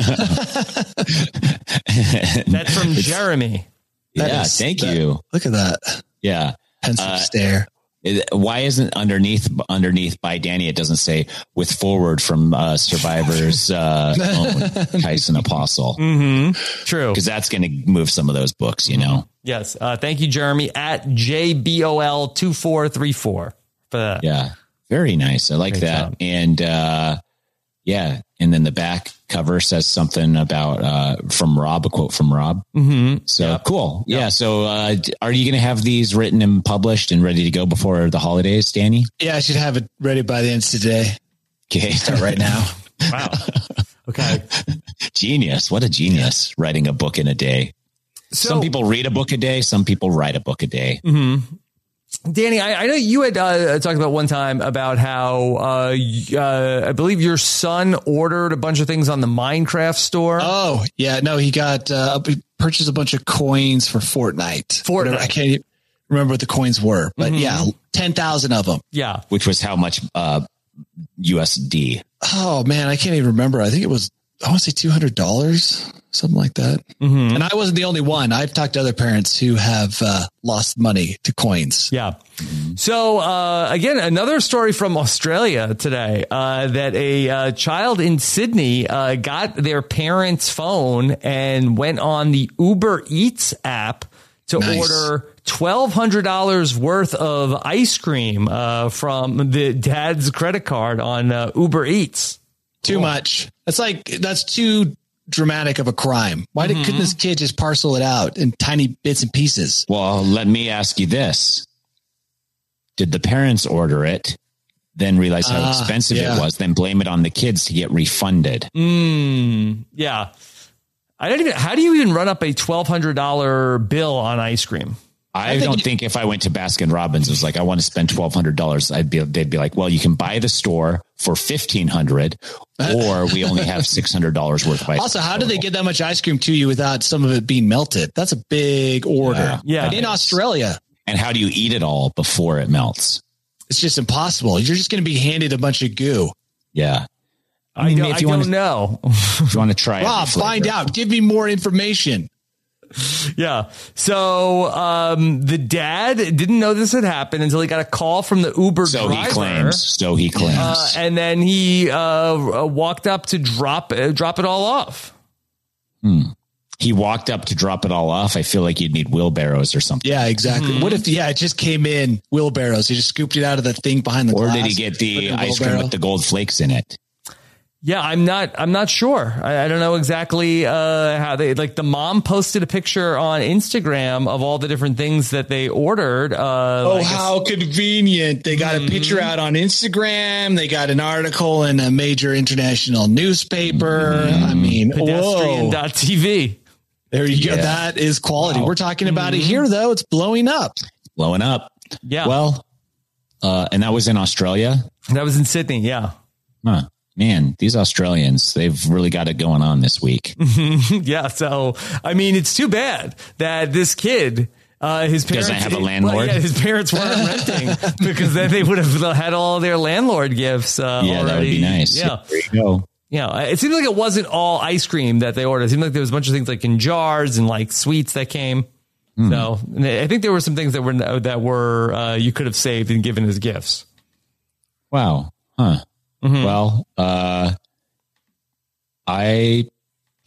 That's from Jeremy. That yeah, is- thank that- you. Look at that. Yeah. Pensive Uh, stare. It- Why isn't underneath underneath by Danny? It doesn't say with forward from uh, Survivor's uh, own Tyson Apostle, True. because that's going to move some of those books. You know. Yes. Uh, thank you, Jeremy, at J B O L two four three four for that. Yeah, very nice. I like Great that. job. And uh, yeah, and then the back cover says something about uh, from Rob, a quote from Rob. Mm-hmm. So Yep. cool. Yeah. So uh, are you going to have these written and published and ready to go before the holidays, Danny? Yeah, I should have it ready by the end of today. Okay. Start right now. Wow. Okay. Genius. What a genius writing a book in a day. So, Some people read a book a day. Some people write a book a day. Danny, I, I know you had uh, talked about one time about how uh, y- uh, I believe your son ordered a bunch of things on the Minecraft store. Oh, yeah. No, he got, uh, he purchased a bunch of coins for Fortnite. Fortnite. Whatever, I can't even remember what the coins were, but yeah, ten thousand of them. Yeah. Which was how much uh, U S D? Oh man, I can't even remember. I think it was, I want to say two hundred dollars, something like that. Mm-hmm. And I wasn't the only one. I've talked to other parents who have uh, lost money to coins. Yeah. So, uh, again, another story from Australia today, uh, that a uh, child in Sydney uh, got their parents' phone and went on the Uber Eats app to Nice. order twelve hundred dollars worth of ice cream uh, from the dad's credit card on uh, Uber Eats. Too much. That's like, that's too dramatic of a crime. Why did, couldn't this kid just parcel it out in tiny bits and pieces? Well, let me ask you this. Did the parents order it, then realize how Ah, expensive yeah. it was, then blame it on the kids to get refunded? Mm, yeah. I don't even, how do you even run up a twelve hundred dollars bill on ice cream? I, think don't you- think if I went to Baskin Robbins, it was like, I want to spend twelve hundred dollars. I'd be, they'd be like, well, you can buy the store for fifteen hundred dollars or we only have six hundred dollars worth of ice Also, cream how do they total. get that much ice cream to you without some of it being melted? That's a big order. Yeah. And in Australia, And how do you eat it all before it melts? it's just impossible. You're just going to be handed a bunch of goo. Yeah. I, mean, don't, if I you don't wanna- know. If you want to try Rob, every find flavor. out. Give me more information. Yeah. So um, the dad didn't know this had happened until he got a call from the Uber So driver. he claims. So he claims. Uh, and then he uh, walked up to drop uh, drop it all off. He walked up to drop it all off. I feel like you'd need wheelbarrows or something. Yeah, exactly. What if, yeah, it just came in wheelbarrows. He just scooped it out of the thing behind the Or glass. did he get put it the in a ice cream wheelbarrow. with the gold flakes in it? Yeah, I'm not. I'm not sure. I, I don't know exactly uh, how they like. The mom posted a picture on Instagram of all the different things that they ordered. Uh, Oh, I guess- how convenient. They got a picture out on Instagram. They got an article in a major international newspaper. I mean, pedestrian whoa. dot T V. There you go. Yeah. That is quality. Wow. We're talking about it here, though. It's blowing up. Blowing up. Yeah. Well, uh, and that was in Australia. That was in Sydney. Yeah. Huh. Man, these Australians, they've really got it going on this week. Yeah. So, I mean, it's too bad that this kid, uh, his parents Doesn't have a well, landlord? yeah, his parents weren't renting because then they would have had all their landlord gifts. Uh, Yeah, that would already. be nice. Yeah. There you go. Yeah. It seemed like it wasn't all ice cream that they ordered. It seemed like there was a bunch of things like in jars and like sweets that came. Hmm. So and I think there were some things that were, that were, uh, you could have saved and given as gifts. Wow. Huh. Mm-hmm. Well, uh, I don't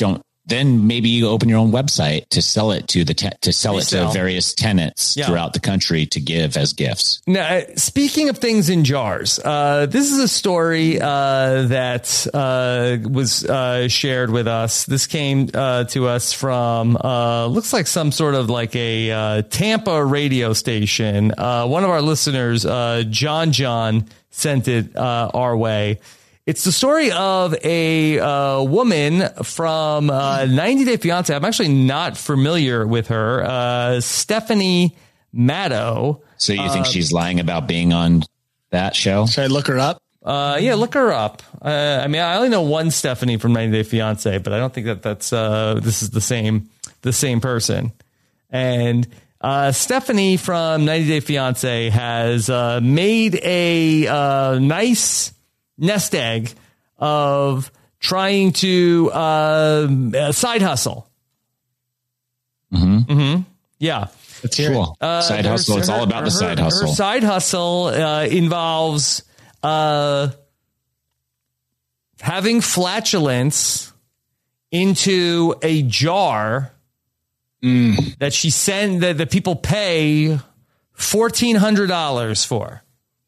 then maybe you open your own website to sell it to the te- to sell it Resell. to various tenants Yeah. throughout the country to give as gifts. Now, uh, speaking of things in jars, uh, this is a story uh, that uh, was uh, shared with us. This came uh, to us from uh, looks like some sort of like a uh, Tampa radio station. Uh, one of our listeners, uh, John John, sent it uh, our way. It's the story of a uh, woman from uh, ninety Day Fiancé. I'm actually not familiar with her. Uh, Stephanie Maddow. So you think uh, she's lying about being on that show? Should I look her up? Uh, yeah, look her up. Uh, I mean, I only know one Stephanie from ninety Day Fiancé, but I don't think that that's uh, this is the same the same person. And uh, Stephanie from ninety Day Fiancé has uh, made a uh, nice nest egg of trying to uh, side hustle. Mm-hmm. Mm-hmm. Yeah. That's cool. Uh, side hustle. It's her, all about the side her, hustle. Her side hustle uh, involves uh, having flatulence into a jar mm. that she send that the people pay fourteen hundred dollars for.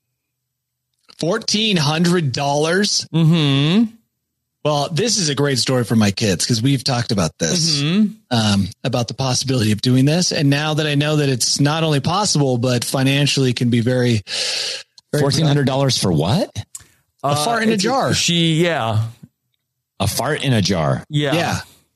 fourteen hundred dollars? Mm-hmm. Well, this is a great story for my kids because we've talked about this, mm-hmm. um, about the possibility of doing this. And now that I know that it's not only possible, but financially can be very, very fourteen hundred dollars for what? A uh, fart in a jar. She, yeah. A fart in a jar. Yeah. Yeah.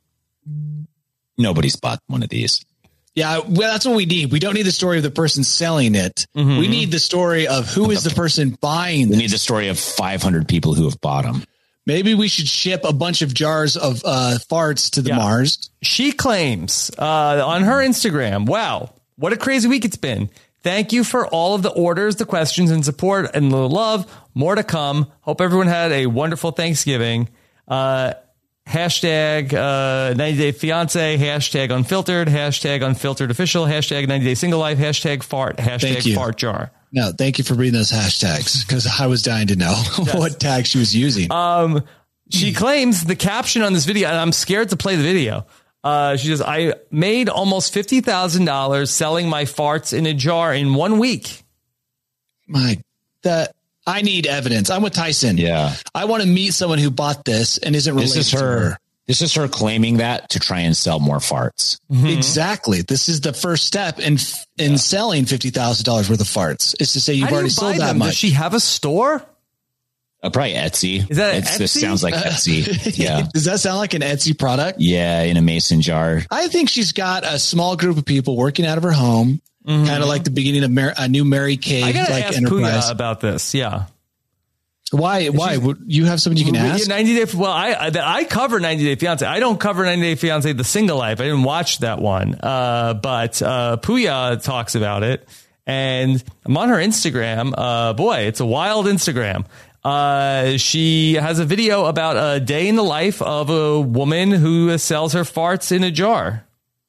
Nobody's bought one of these. Yeah, well, that's what we need. We don't need the story of the person selling it. Mm-hmm. We need the story of who is the person buying We this. need the story of five hundred people who have bought them. Maybe we should ship a bunch of jars of uh, farts to the yeah. Mars. She claims uh, on her Instagram, wow, what a crazy week it's been. Thank you for all of the orders, the questions, and support and the love. More to come. Hope everyone had a wonderful Thanksgiving. Uh, hashtag uh, ninety Day Fiancé, hashtag unfiltered, hashtag unfiltered official, hashtag ninety Day Single Life, hashtag fart, hashtag fart jar. No, thank you for reading those hashtags because I was dying to know yes. what tag she was using. Um, she claims the caption on this video, and I'm scared to play the video. Uh, she says, I made almost fifty thousand dollars selling my farts in a jar in one week. My, that I need evidence. I'm with Tyson. Yeah. I want to meet someone who bought this and isn't related this is her, to her. This is her claiming that to try and sell more farts. Mm-hmm. Exactly. This is the first step in in yeah. selling fifty thousand dollars worth of farts is to say you've How already you sold that them? much. Does she have a store? Uh, probably Etsy. Is that it's, Etsy? This sounds like Etsy. Yeah. Does that sound like an Etsy product? Yeah, in a mason jar. I think she's got a small group of people working out of her home, mm-hmm. kind of like the beginning of Mar- a new Mary Kay I gotta like ask enterprise Puya about this. Yeah. Why? Why would you have someone you can ask? ninety Day. Well, I I cover ninety Day Fiancé. I don't cover ninety Day Fiancé The Single Life. I didn't watch that one. Uh, but uh, Puya talks about it, and I'm on her Instagram. Uh, boy, it's a wild Instagram. Uh, she has a video about a day in the life of a woman who sells her farts in a jar.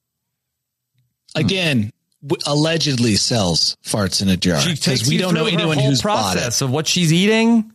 Again, w- allegedly sells farts in a jar because we don't know anyone who's bought it. Of what she's eating.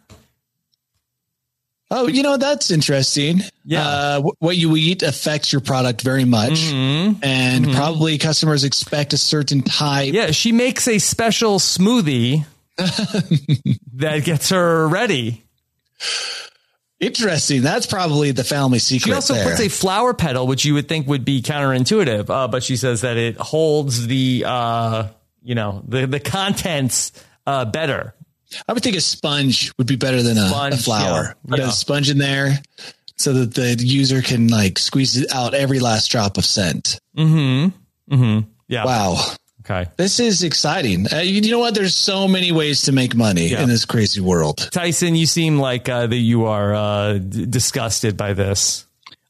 Oh, you know, that's interesting. Yeah. Uh, w- what you eat affects your product very much. Mm-hmm. And mm-hmm. probably customers expect a certain type. Yeah. She makes a special smoothie that gets her ready. Interesting. That's probably the family secret. She also there. puts a flower petal, which you would think would be counterintuitive. Uh, but she says that it holds the, uh, you know, the, the contents uh, better. I would think a sponge would be better than a, sponge, a flower. Yeah, Put yeah. a sponge in there so that the user can like squeeze out every last drop of scent. Mm-hmm. Mm-hmm. Yeah. Wow. Okay. This is exciting. Uh, you, you know what? There's so many ways to make money yeah. in this crazy world. Tyson, you seem like uh, that you are uh, d- disgusted by this.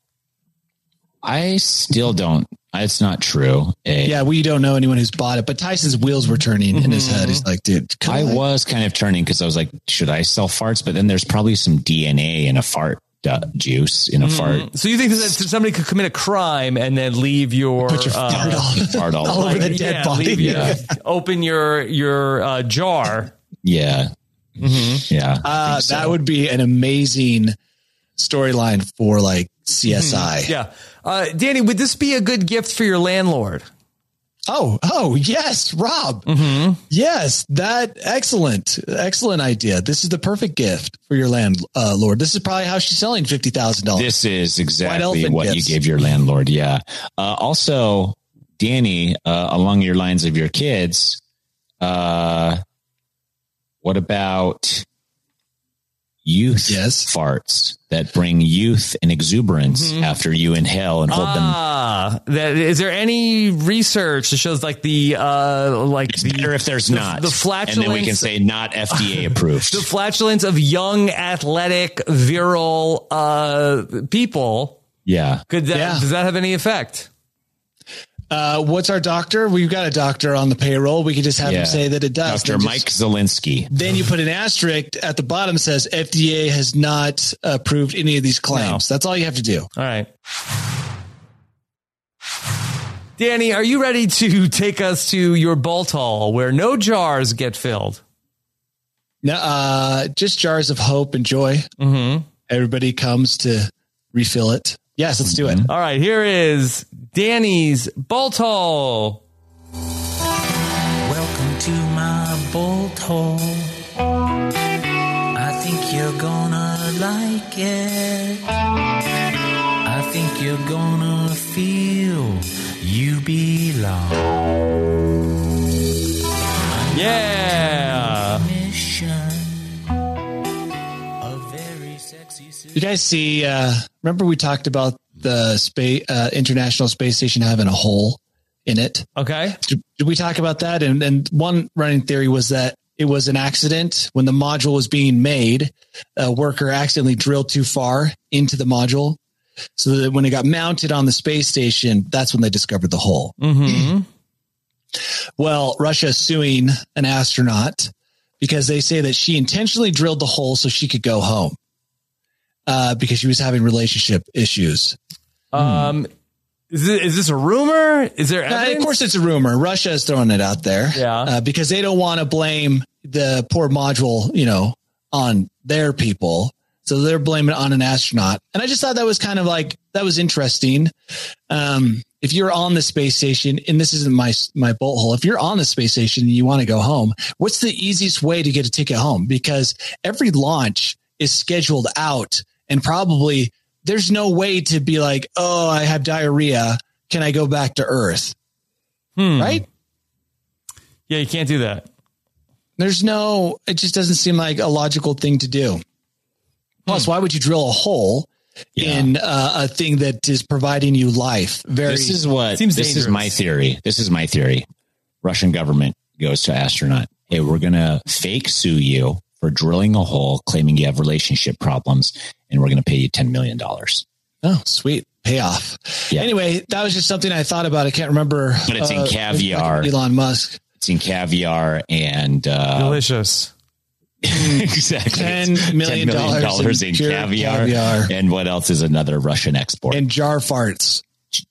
I still don't. It's not true. It, yeah, we don't know anyone who's bought it, but Tyson's wheels were turning mm-hmm. in his head. He's like, dude, I, I was kind of turning because I was like, should I sell farts? But then there's probably some D N A in a fart uh, juice in a mm-hmm. fart. So you think that somebody could commit a crime and then leave your, Put your uh, fart all, fart all, all over the dead yeah, body? Leave, yeah. Open your your uh, jar. Yeah. Mm-hmm. Yeah. Uh, so. That would be an amazing storyline for like C S I. Yeah. Uh, Danny, would this be a good gift for your landlord? Oh, oh, yes, Rob. Mm-hmm. Yes, that excellent, excellent idea. This is the perfect gift for your landlord. Uh, this is probably how she's selling fifty thousand dollars. This is exactly what gifts. You gave your landlord. Yeah. Uh, also, Danny, uh, along your lines of your kids, uh, what about youth yes. farts that bring youth and exuberance mm-hmm. after you inhale and hold ah, them? That, is there any research that shows like the uh, like it's the, better if there's the, not the flatulence? And then we can say not F D A approved. The flatulence of young, athletic, virile uh, people. Yeah. Could that yeah. does that have any effect? Uh, what's our doctor? We've got a doctor on the payroll. We could just have yeah. him say that it does. Doctor Mike Zielinski. Then you put an asterisk at the bottom that says F D A has not approved any of these claims. No. That's all you have to do. All right. Danny, are you ready to take us to your bolt hall where no jars get filled? No, uh, just jars of hope and joy. Mm-hmm. Everybody comes to refill it. Yes, let's do it. All right, here is Danny's Bolt Hole. Welcome to my Bolt Hole. I think you're gonna like it. I think you're gonna feel you belong. Yeah. You guys see, uh, remember we talked about the space, uh, International Space Station having a hole in it. Okay. Did, did we talk about that? And, and one running theory was that it was an accident when the module was being made. A worker accidentally drilled too far into the module. So that when it got mounted on the space station, that's when they discovered the hole. Mm-hmm. Well, Russia is suing an astronaut because they say that she intentionally drilled the hole so she could go home. Uh, because she was having relationship issues. Um, hmm. is, this, is this a rumor? Is there evidence? Uh, of course, it's a rumor. Russia is throwing it out there. Yeah. Uh, because they don't want to blame the poor module, you know, on their people. So they're blaming it on an astronaut. And I just thought that was kind of like, that was interesting. Um, if you're on the space station, and this isn't my, my bolt hole, if you're on the space station and you want to go home, what's the easiest way to get a ticket home? Because every launch is scheduled out. And probably there's no way to be like, oh, I have diarrhea. Can I go back to Earth? Hmm. Right? Yeah, you can't do that. There's no, it just doesn't seem like a logical thing to do. Plus, hmm. why would you drill a hole yeah. in uh, a thing that is providing you life? Very. This is what, seems this dangerous. is my theory. This is my theory. Russian government goes to astronaut. Hey, we're going to fake sue you for drilling a hole, claiming you have relationship problems, and we're going to pay you ten million dollars. Oh, sweet. Payoff. Yeah. Anyway, that was just something I thought about. I can't remember. But it's in uh, caviar. Elon Musk. It's in caviar and... Uh, delicious. Exactly. ten million dollars in, in caviar. caviar. And what else is another Russian export? And jar farts.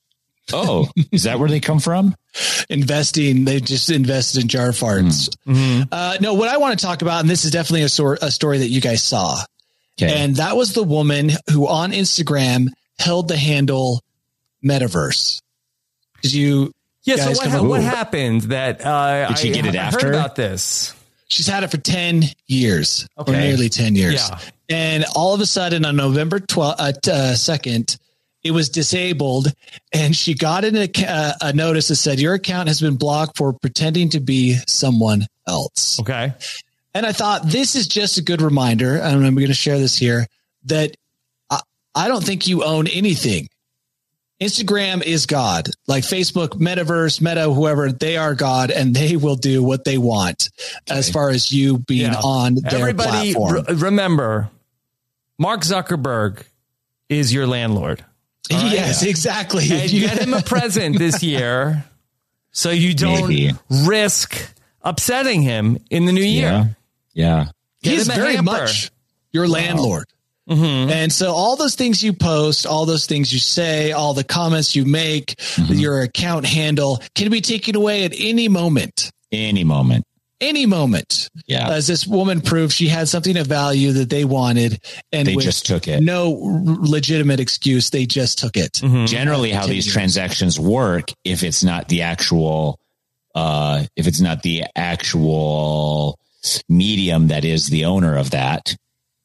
Oh, is that where they come from? Investing. They just invested in jar farts. Mm-hmm. Uh, no, what I want to talk about, and this is definitely a, sor- a story that you guys saw. Okay. And that was the woman who on Instagram held the handle Metaverse. Did you? Yeah. So what, ha- what happened that, uh, did she I, get it I after? heard about this? She's had it for ten years okay. or nearly ten years. Yeah. And all of a sudden on November twelfth, uh, uh, second, it was disabled, and she got in a, uh, a notice that said your account has been blocked for pretending to be someone else. Okay. And I thought this is just a good reminder, and I'm going to share this here, that I, I don't think you own anything. Instagram is God, like Facebook, Metaverse, Meta, whoever, they are God, and they will do what they want okay. as far as you being yeah. on their Everybody platform. R- remember, Mark Zuckerberg is your landlord. Right? Yes, exactly. And get him a present this year so you don't Maybe. risk upsetting him in the new year. Yeah. yeah. He's very hamper. much your landlord. Wow. Mm-hmm. And so all those things you post, all those things you say, all the comments you make, mm-hmm. your account handle can be taken away at any moment. Any moment. any moment. Yeah. As this woman proved she had something of value that they wanted, and They with just took it. no r- legitimate excuse, they just took it. Mm-hmm. Generally, how these transactions work, if it's not the actual, uh, if it's not the actual medium that is the owner of that,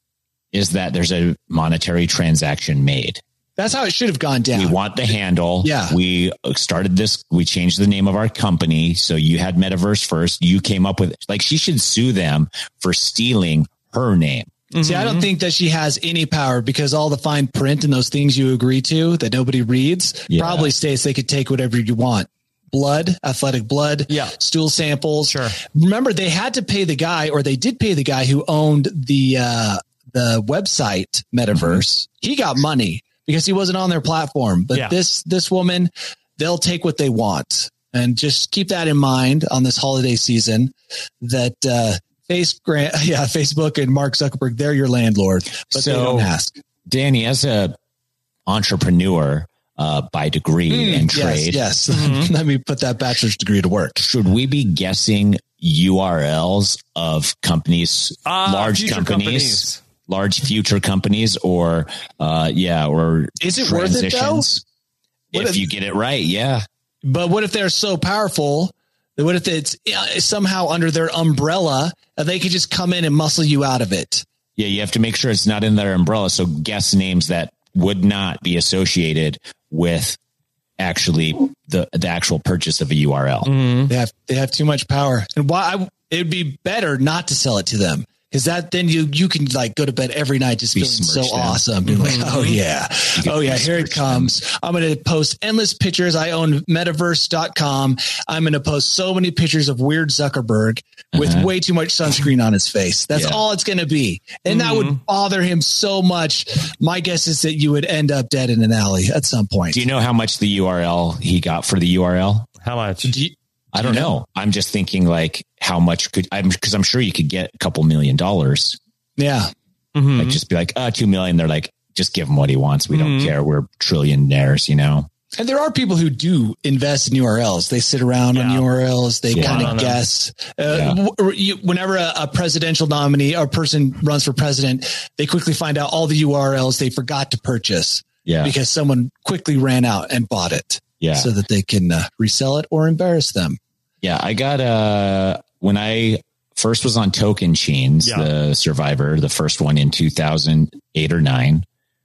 is that there's a monetary transaction made. That's how it should have gone down. We want the handle. Yeah. We started this. We changed the name of our company. So you had Metaverse first. You came up with, like, she should sue them for stealing her name. See, I don't think that she has any power, because all the fine print and those things you agree to that nobody reads Yeah. probably states they could take whatever you want. Blood, athletic blood, Yeah. stool samples. Sure. Remember, they had to pay the guy, or they did pay the guy who owned the uh, the website Metaverse. He got money because he wasn't on their platform. But Yeah. this this woman, they'll take what they want, and just keep that in mind on this holiday season. That uh, Face Grant, yeah, Facebook and Mark Zuckerberg, they're your landlord, but So- they don't ask. Danny, as a entrepreneur uh, by degree and trade, Yes, yes. Let me put that bachelor's degree to work. should we be guessing U R Ls of companies, Ah, large future companies, companies. large future companies, or uh, yeah, or Is it worth it, though? What If if- you get it right, yeah. But what if they're so powerful? What if it's uh, somehow under their umbrella and they could just come in and muscle you out of it? Yeah, you have to make sure it's not in their umbrella. So guess names that would not be associated with actually the the actual purchase of a U R L. They have they have too much power, and why I, it would be better not to sell it to them, because that then you you can like go to bed every night just feeling so Besmirch them. awesome, being like, oh yeah, oh yeah, here it besmirch them. comes. I'm going to post endless pictures. I own metaverse dot com. I'm going to post so many pictures of weird Zuckerberg with Uh-huh. way too much sunscreen on his face. That's Yeah. all it's going to be, and that would bother him so much. My guess is that you would end up dead in an alley at some point. Do you know how much the U R L he got for the U R L? How much? Do you- I don't know. I'm just thinking like how much could I'm because I'm sure you could get a couple million dollars. yeah. Mm-hmm. Like just be like, uh, two million. They're like, just give him what he wants. We Mm-hmm. don't care. We're trillionaires, you know? And there are people who do invest in U R Ls. They sit around on Yeah. U R Ls. They Yeah. kind I of don't know. guess. Uh, Yeah. w- you, whenever a, a presidential nominee or person runs for president, they quickly find out all the U R Ls they forgot to purchase Yeah. because someone quickly ran out and bought it, Yeah. so that they can uh, resell it or embarrass them. Yeah. I got, uh, when I first was on Token Chains, Yeah. the Survivor, the first one in two thousand eight or nine,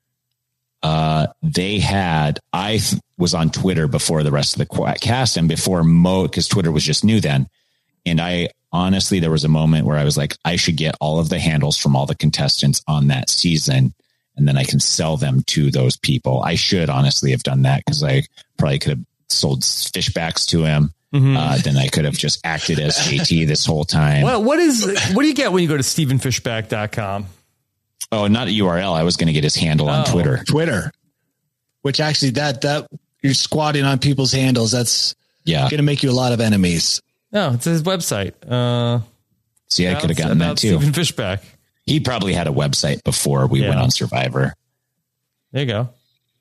uh, they had, I th- was on Twitter before the rest of the qu- cast and before Mo, because Twitter was just new then. And I honestly, there was a moment where I was like, I should get all of the handles from all the contestants on that season, and then I can sell them to those people. I should honestly have done that, because I probably could have sold fishbacks to him. Mm-hmm. Uh, then I could have just acted as J T this whole time. Well, what is what do you get when you go to Stephen Fishback dot com? Oh, not a U R L. I was going to get his handle on Oh. Twitter. Twitter, which actually that that you're squatting on people's handles. That's Yeah. going to make you a lot of enemies. No, it's his website. Uh, See, I could have gotten that about too. Stephen Fishback. He probably had a website before we Yeah. went on Survivor. There you go.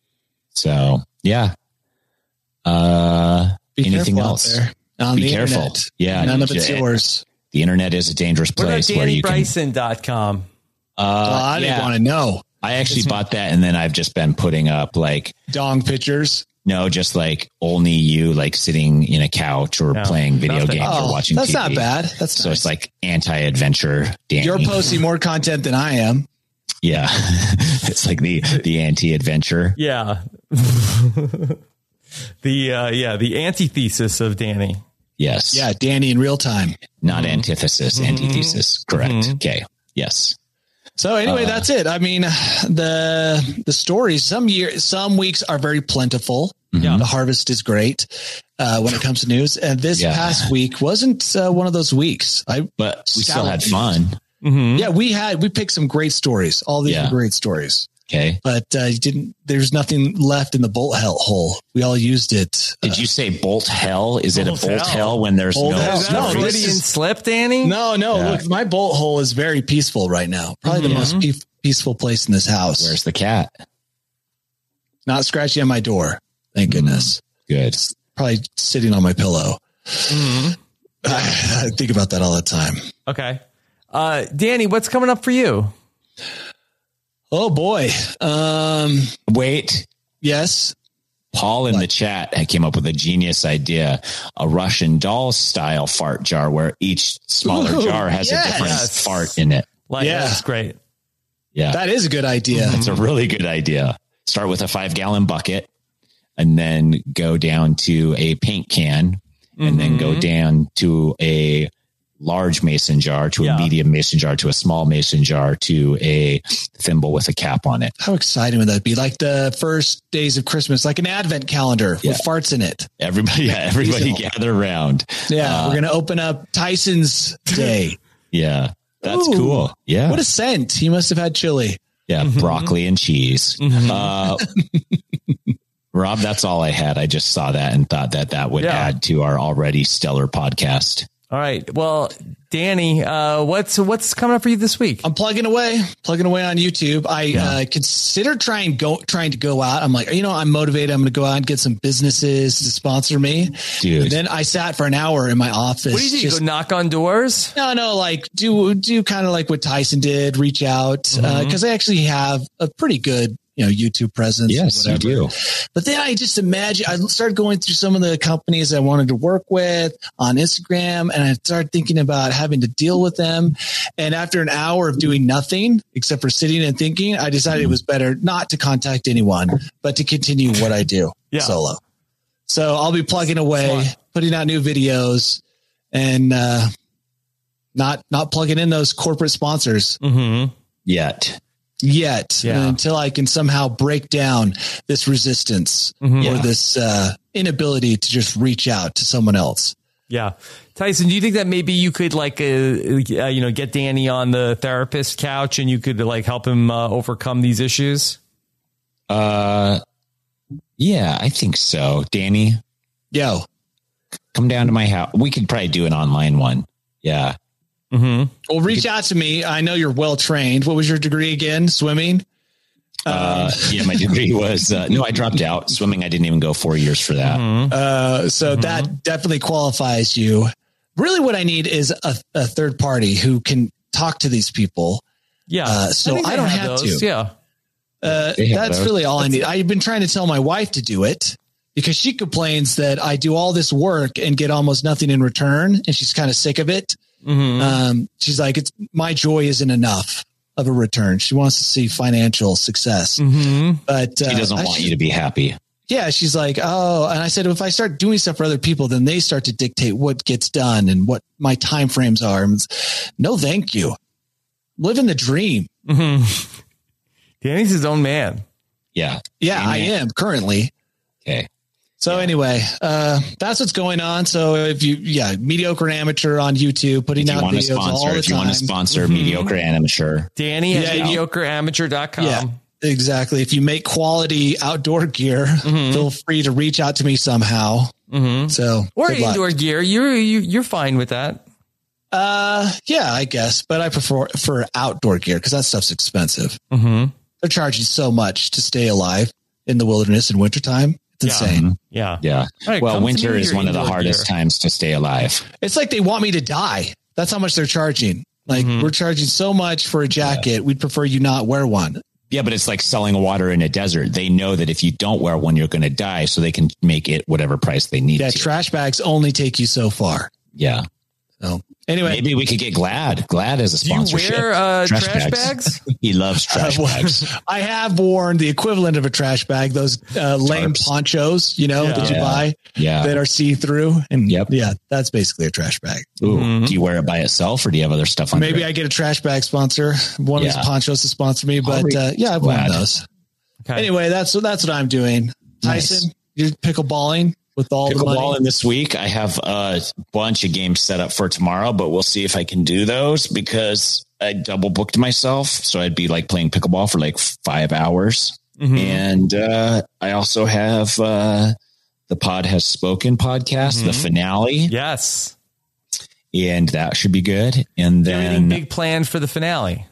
So yeah. Uh, Be anything careful out else? there on Be the careful. internet. Yeah. None of it's Yeah. yours. The internet is a dangerous What about place where Danny you can. Bryson dot com? Uh, Well, I didn't yeah. want to know. I actually bought that, and then I've just been putting up like Dong pictures. no, just like only you like sitting in a couch or No, playing video nothing. games Oh, or watching that's T V. not bad. That's So nice. it's like anti-adventure. Danny. You're posting more content than I am. Yeah, it's like the the anti-adventure. Yeah. the uh, yeah the antithesis of Danny. Yes. Yeah, Danny in real time. Not antithesis, antithesis. Correct. Mm-hmm. Okay. Yes. So anyway, Uh, that's it. I mean, the the stories. Some year, some weeks are very plentiful. Yeah. The harvest is great uh, when it comes to news. And this Yeah. past week wasn't uh, one of those weeks. I But we still had Scalloped. fun. Mm-hmm. yeah, we had we picked some great stories. All these Yeah. were great stories. Okay. But uh, you didn't. There's nothing left in the bolt hell hole. We all used it. Did you say bolt hell? Is it a Bolt bolt hell. hell when there's Bolt no hell. Is that a No, this Freudian is- slip, Danny? No, no. Yeah. Look, my bolt hole is very peaceful right now. Probably the most pe- peaceful place in this house. Where's the cat? Not scratching at my door. Thank goodness. Good. Probably sitting on my pillow. I, I think about that all the time. Okay. Uh, Danny, what's coming up for you? Oh boy. Um, Wait, yes. Paul in the chat came up with a genius idea, a Russian doll style fart jar where each smaller Ooh, jar has yes. a different Yes. fart in it. Like, Yeah. That's great. Yeah. That is a good idea. It's a really good idea. Start with a five gallon bucket and then go down to a paint can and mm-hmm. then go down to a large mason jar, to Yeah. a medium mason jar, to a small mason jar, to a thimble with a cap on it. How exciting would that be? Like the first days of Christmas, like an advent calendar Yeah. with farts in it. Everybody, yeah, everybody Seasonal. gather around. Yeah. Uh, we're going to open up Tyson's Day. Yeah. That's Ooh, cool. Yeah. What a scent. He must have had chili. Yeah. Mm-hmm. Broccoli and cheese. Mm-hmm. Uh, Rob, that's all I had. I just saw that and thought that that would Yeah. add to our already stellar podcast. All right. Well, Danny, uh, what's what's coming up for you this week? I'm plugging away, plugging away on YouTube. I Yeah. uh, consider trying go trying to go out. I'm like, you know, I'm motivated. I'm going to go out and get some businesses to sponsor me. Dude. And then I sat for an hour in my office. What do you do? You just- go knock on doors? No, no, like do do kind of like what Tyson did. Reach out because I actually have a pretty good, you know, YouTube presence. Yes, you whatever. do. But then I just imagine I started going through some of the companies I wanted to work with on Instagram, and I started thinking about having to deal with them. And after an hour of doing nothing except for sitting and thinking, I decided it was better not to contact anyone, but to continue what I do Yeah. solo. So I'll be plugging away, Smart. putting out new videos, and uh, not not plugging in those corporate sponsors Mm-hmm. Yet. yet Yeah. until I can somehow break down this resistance Mhm. or Yeah. this uh, inability to just reach out to someone else. Yeah. Tyson, do you think that maybe you could like, uh, uh, you know, get Danny on the therapist couch and you could like help him uh, overcome these issues? Uh, yeah, I think so. Danny, Yo, come down to my house. We could probably do an online one. Yeah. Mm-hmm. well, reach out to me. I know you're well trained. What was your degree again? Swimming? Uh, yeah, my degree was, uh, no, I dropped out swimming. I didn't even go four years for that. Uh, so that definitely qualifies you. Really what I need is a, a third party who can talk to these people. Yeah. Uh, so think I they don't have those. to. Yeah. Uh, They have that's those. really all I need. I've been trying to tell my wife to do it because she complains that I do all this work and get almost nothing in return. And she's kind of sick of it. Mm-hmm. Um, she's like, it's my joy isn't enough of a return. She wants to see financial success, Mm-hmm. but uh, He doesn't I- want you to be happy. yeah, she's like, oh, and I said, if I start doing stuff for other people, then they start to dictate what gets done and what my time frames are. And it's, no, thank you. Living the dream. Mm-hmm. Danny's his own man. Yeah. Yeah, Amen. I am currently. Okay. So anyway, uh, that's what's going on. So if you, yeah, mediocre and amateur on YouTube, putting If you out want to videos all sponsor, the if you time. want to sponsor Mhm. mediocre and amateur, Danny at Yeah. mediocre amateur dot com. Yeah, exactly. If you make quality outdoor gear, Mhm. feel free to reach out to me somehow. Mm-hmm. So Or good luck. indoor gear. You're, you, you're fine with that. Uh, yeah, I guess, but I prefer for outdoor gear because that stuff's expensive. Mm-hmm. They're charging so much to stay alive in the wilderness in wintertime. It's Yeah. insane. Yeah. yeah. All right, well, come to winter me with is your one of the indoor hardest gear. times to stay alive. It's like they want me to die. That's how much they're charging. Like Mhm. we're charging so much for a jacket. We'd prefer you not wear one. Yeah, but it's like selling water in a desert. They know that if you don't wear one, you're going to die, so they can make it whatever price they need Yeah, to. trash bags only take you so far. yeah. So anyway, Maybe we could get Glad. Glad as a Do you sponsorship. wear uh, trash, Trash bags? bags. He loves trash Uh, bags. I have worn the equivalent of a trash bag, those uh, lame Tarps. ponchos, you know, Yeah. that you Yeah. buy Yeah. that are see through. And Yep. yeah, that's basically a trash bag. Ooh, Mhm. do you wear it by itself or do you have other stuff on Maybe it? I get a trash bag sponsor, one of Yeah. those ponchos to sponsor me, but re- uh, yeah, I've worn glad. those. Okay. Anyway, that's that's what I'm doing. Nice. Tyson, you're pickleballing with all the Pickleball money. in this week. I have a bunch of games set up for tomorrow, but we'll see if I can do those because I double booked myself. So I'd be like playing pickleball for like five hours. Mhm. And uh, I also have uh, the Pod Has Spoken podcast, the Mhm. finale, Yes. and that should be good. And Do you have anything then, big planned for the finale?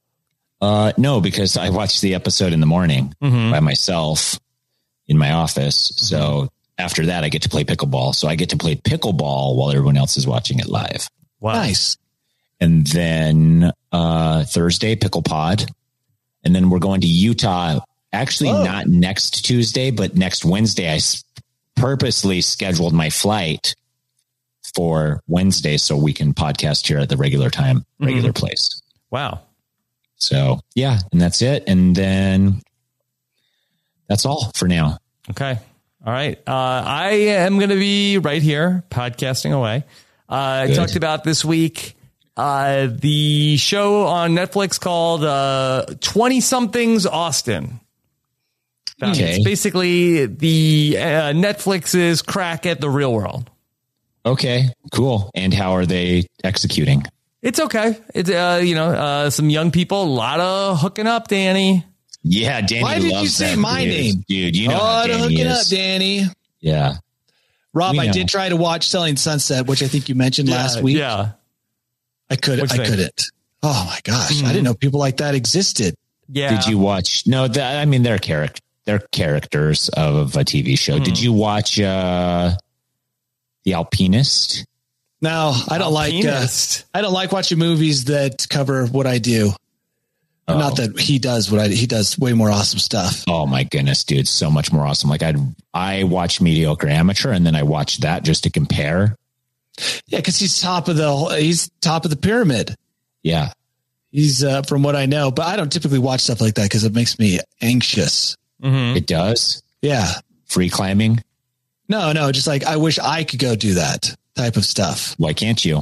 uh, no, because I watched the episode in the morning Mhm. by myself in my office. So after that, I get to play pickleball. So I get to play pickleball while everyone else is watching it live. Wow. Nice. And then uh, Thursday, Pickle Pod. And then we're going to Utah. Actually, Oh. not next Tuesday, but next Wednesday. I s- purposely scheduled my flight for Wednesday so we can podcast here at the regular time, regular Mm-hmm. place. Wow. So, yeah, and that's it. And then that's all for now. Okay. All right. Uh, I am going to be right here podcasting away. Uh, I Good. talked about this week uh, the show on Netflix called uh, twenty somethings Austin. Okay. It's basically the uh, Netflix's crack at the real world. Okay, cool. And how are they executing? It's okay. It's, uh, you know, uh, some young people, a lot of hooking up, Danny. Yeah, Danny Why did loves you say that my dude. name? Dude, you know oh, how to Danny hook it is. up, Danny. Yeah. Rob, We I know. did try to watch Selling Sunset, which I think you mentioned last Yeah, week. Yeah. I couldn't. What'd you I think? couldn't. Oh my gosh, I didn't know people like that existed. Yeah. Did you watch? No, that, I mean, they're character. They're characters of a T V show. Mm-hmm. Did you watch uh, The Alpinist? No, I don't like. Uh, Alpinist. I don't like watching movies that cover what I do. Oh. Not that he does what I. He does way more awesome stuff. Oh my goodness, dude, so much more awesome. Like I, I watched Mediocre Amateur, and then I watched that just to compare. Yeah, because he's top of the. He's top of the pyramid. Yeah, He's uh, from what I know, but I don't typically watch stuff like that because it makes me anxious. Mm-hmm. it does. Yeah. Free climbing. No, no, just like I wish I could go do that type of stuff. Why can't you?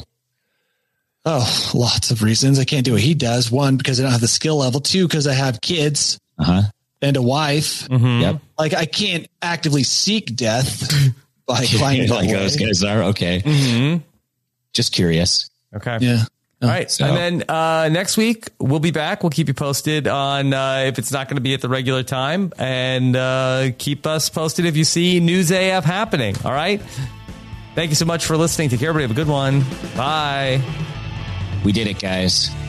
Oh, lots of reasons. I can't do what he does. One, because I don't have the skill level. Two, because I have kids Uh huh. and a wife. Mm-hmm. Yep. Like I can't actively seek death by climbing. like that those way. guys are okay. Mm-hmm. Just curious. Okay. Yeah. All right. So- And then uh, next week, we'll be back. We'll keep you posted on uh, if it's not going to be at the regular time. And uh, keep us posted if you see News A F happening. All right. Thank you so much for listening. Take care, everybody. Have a good one. Bye. We did it, guys.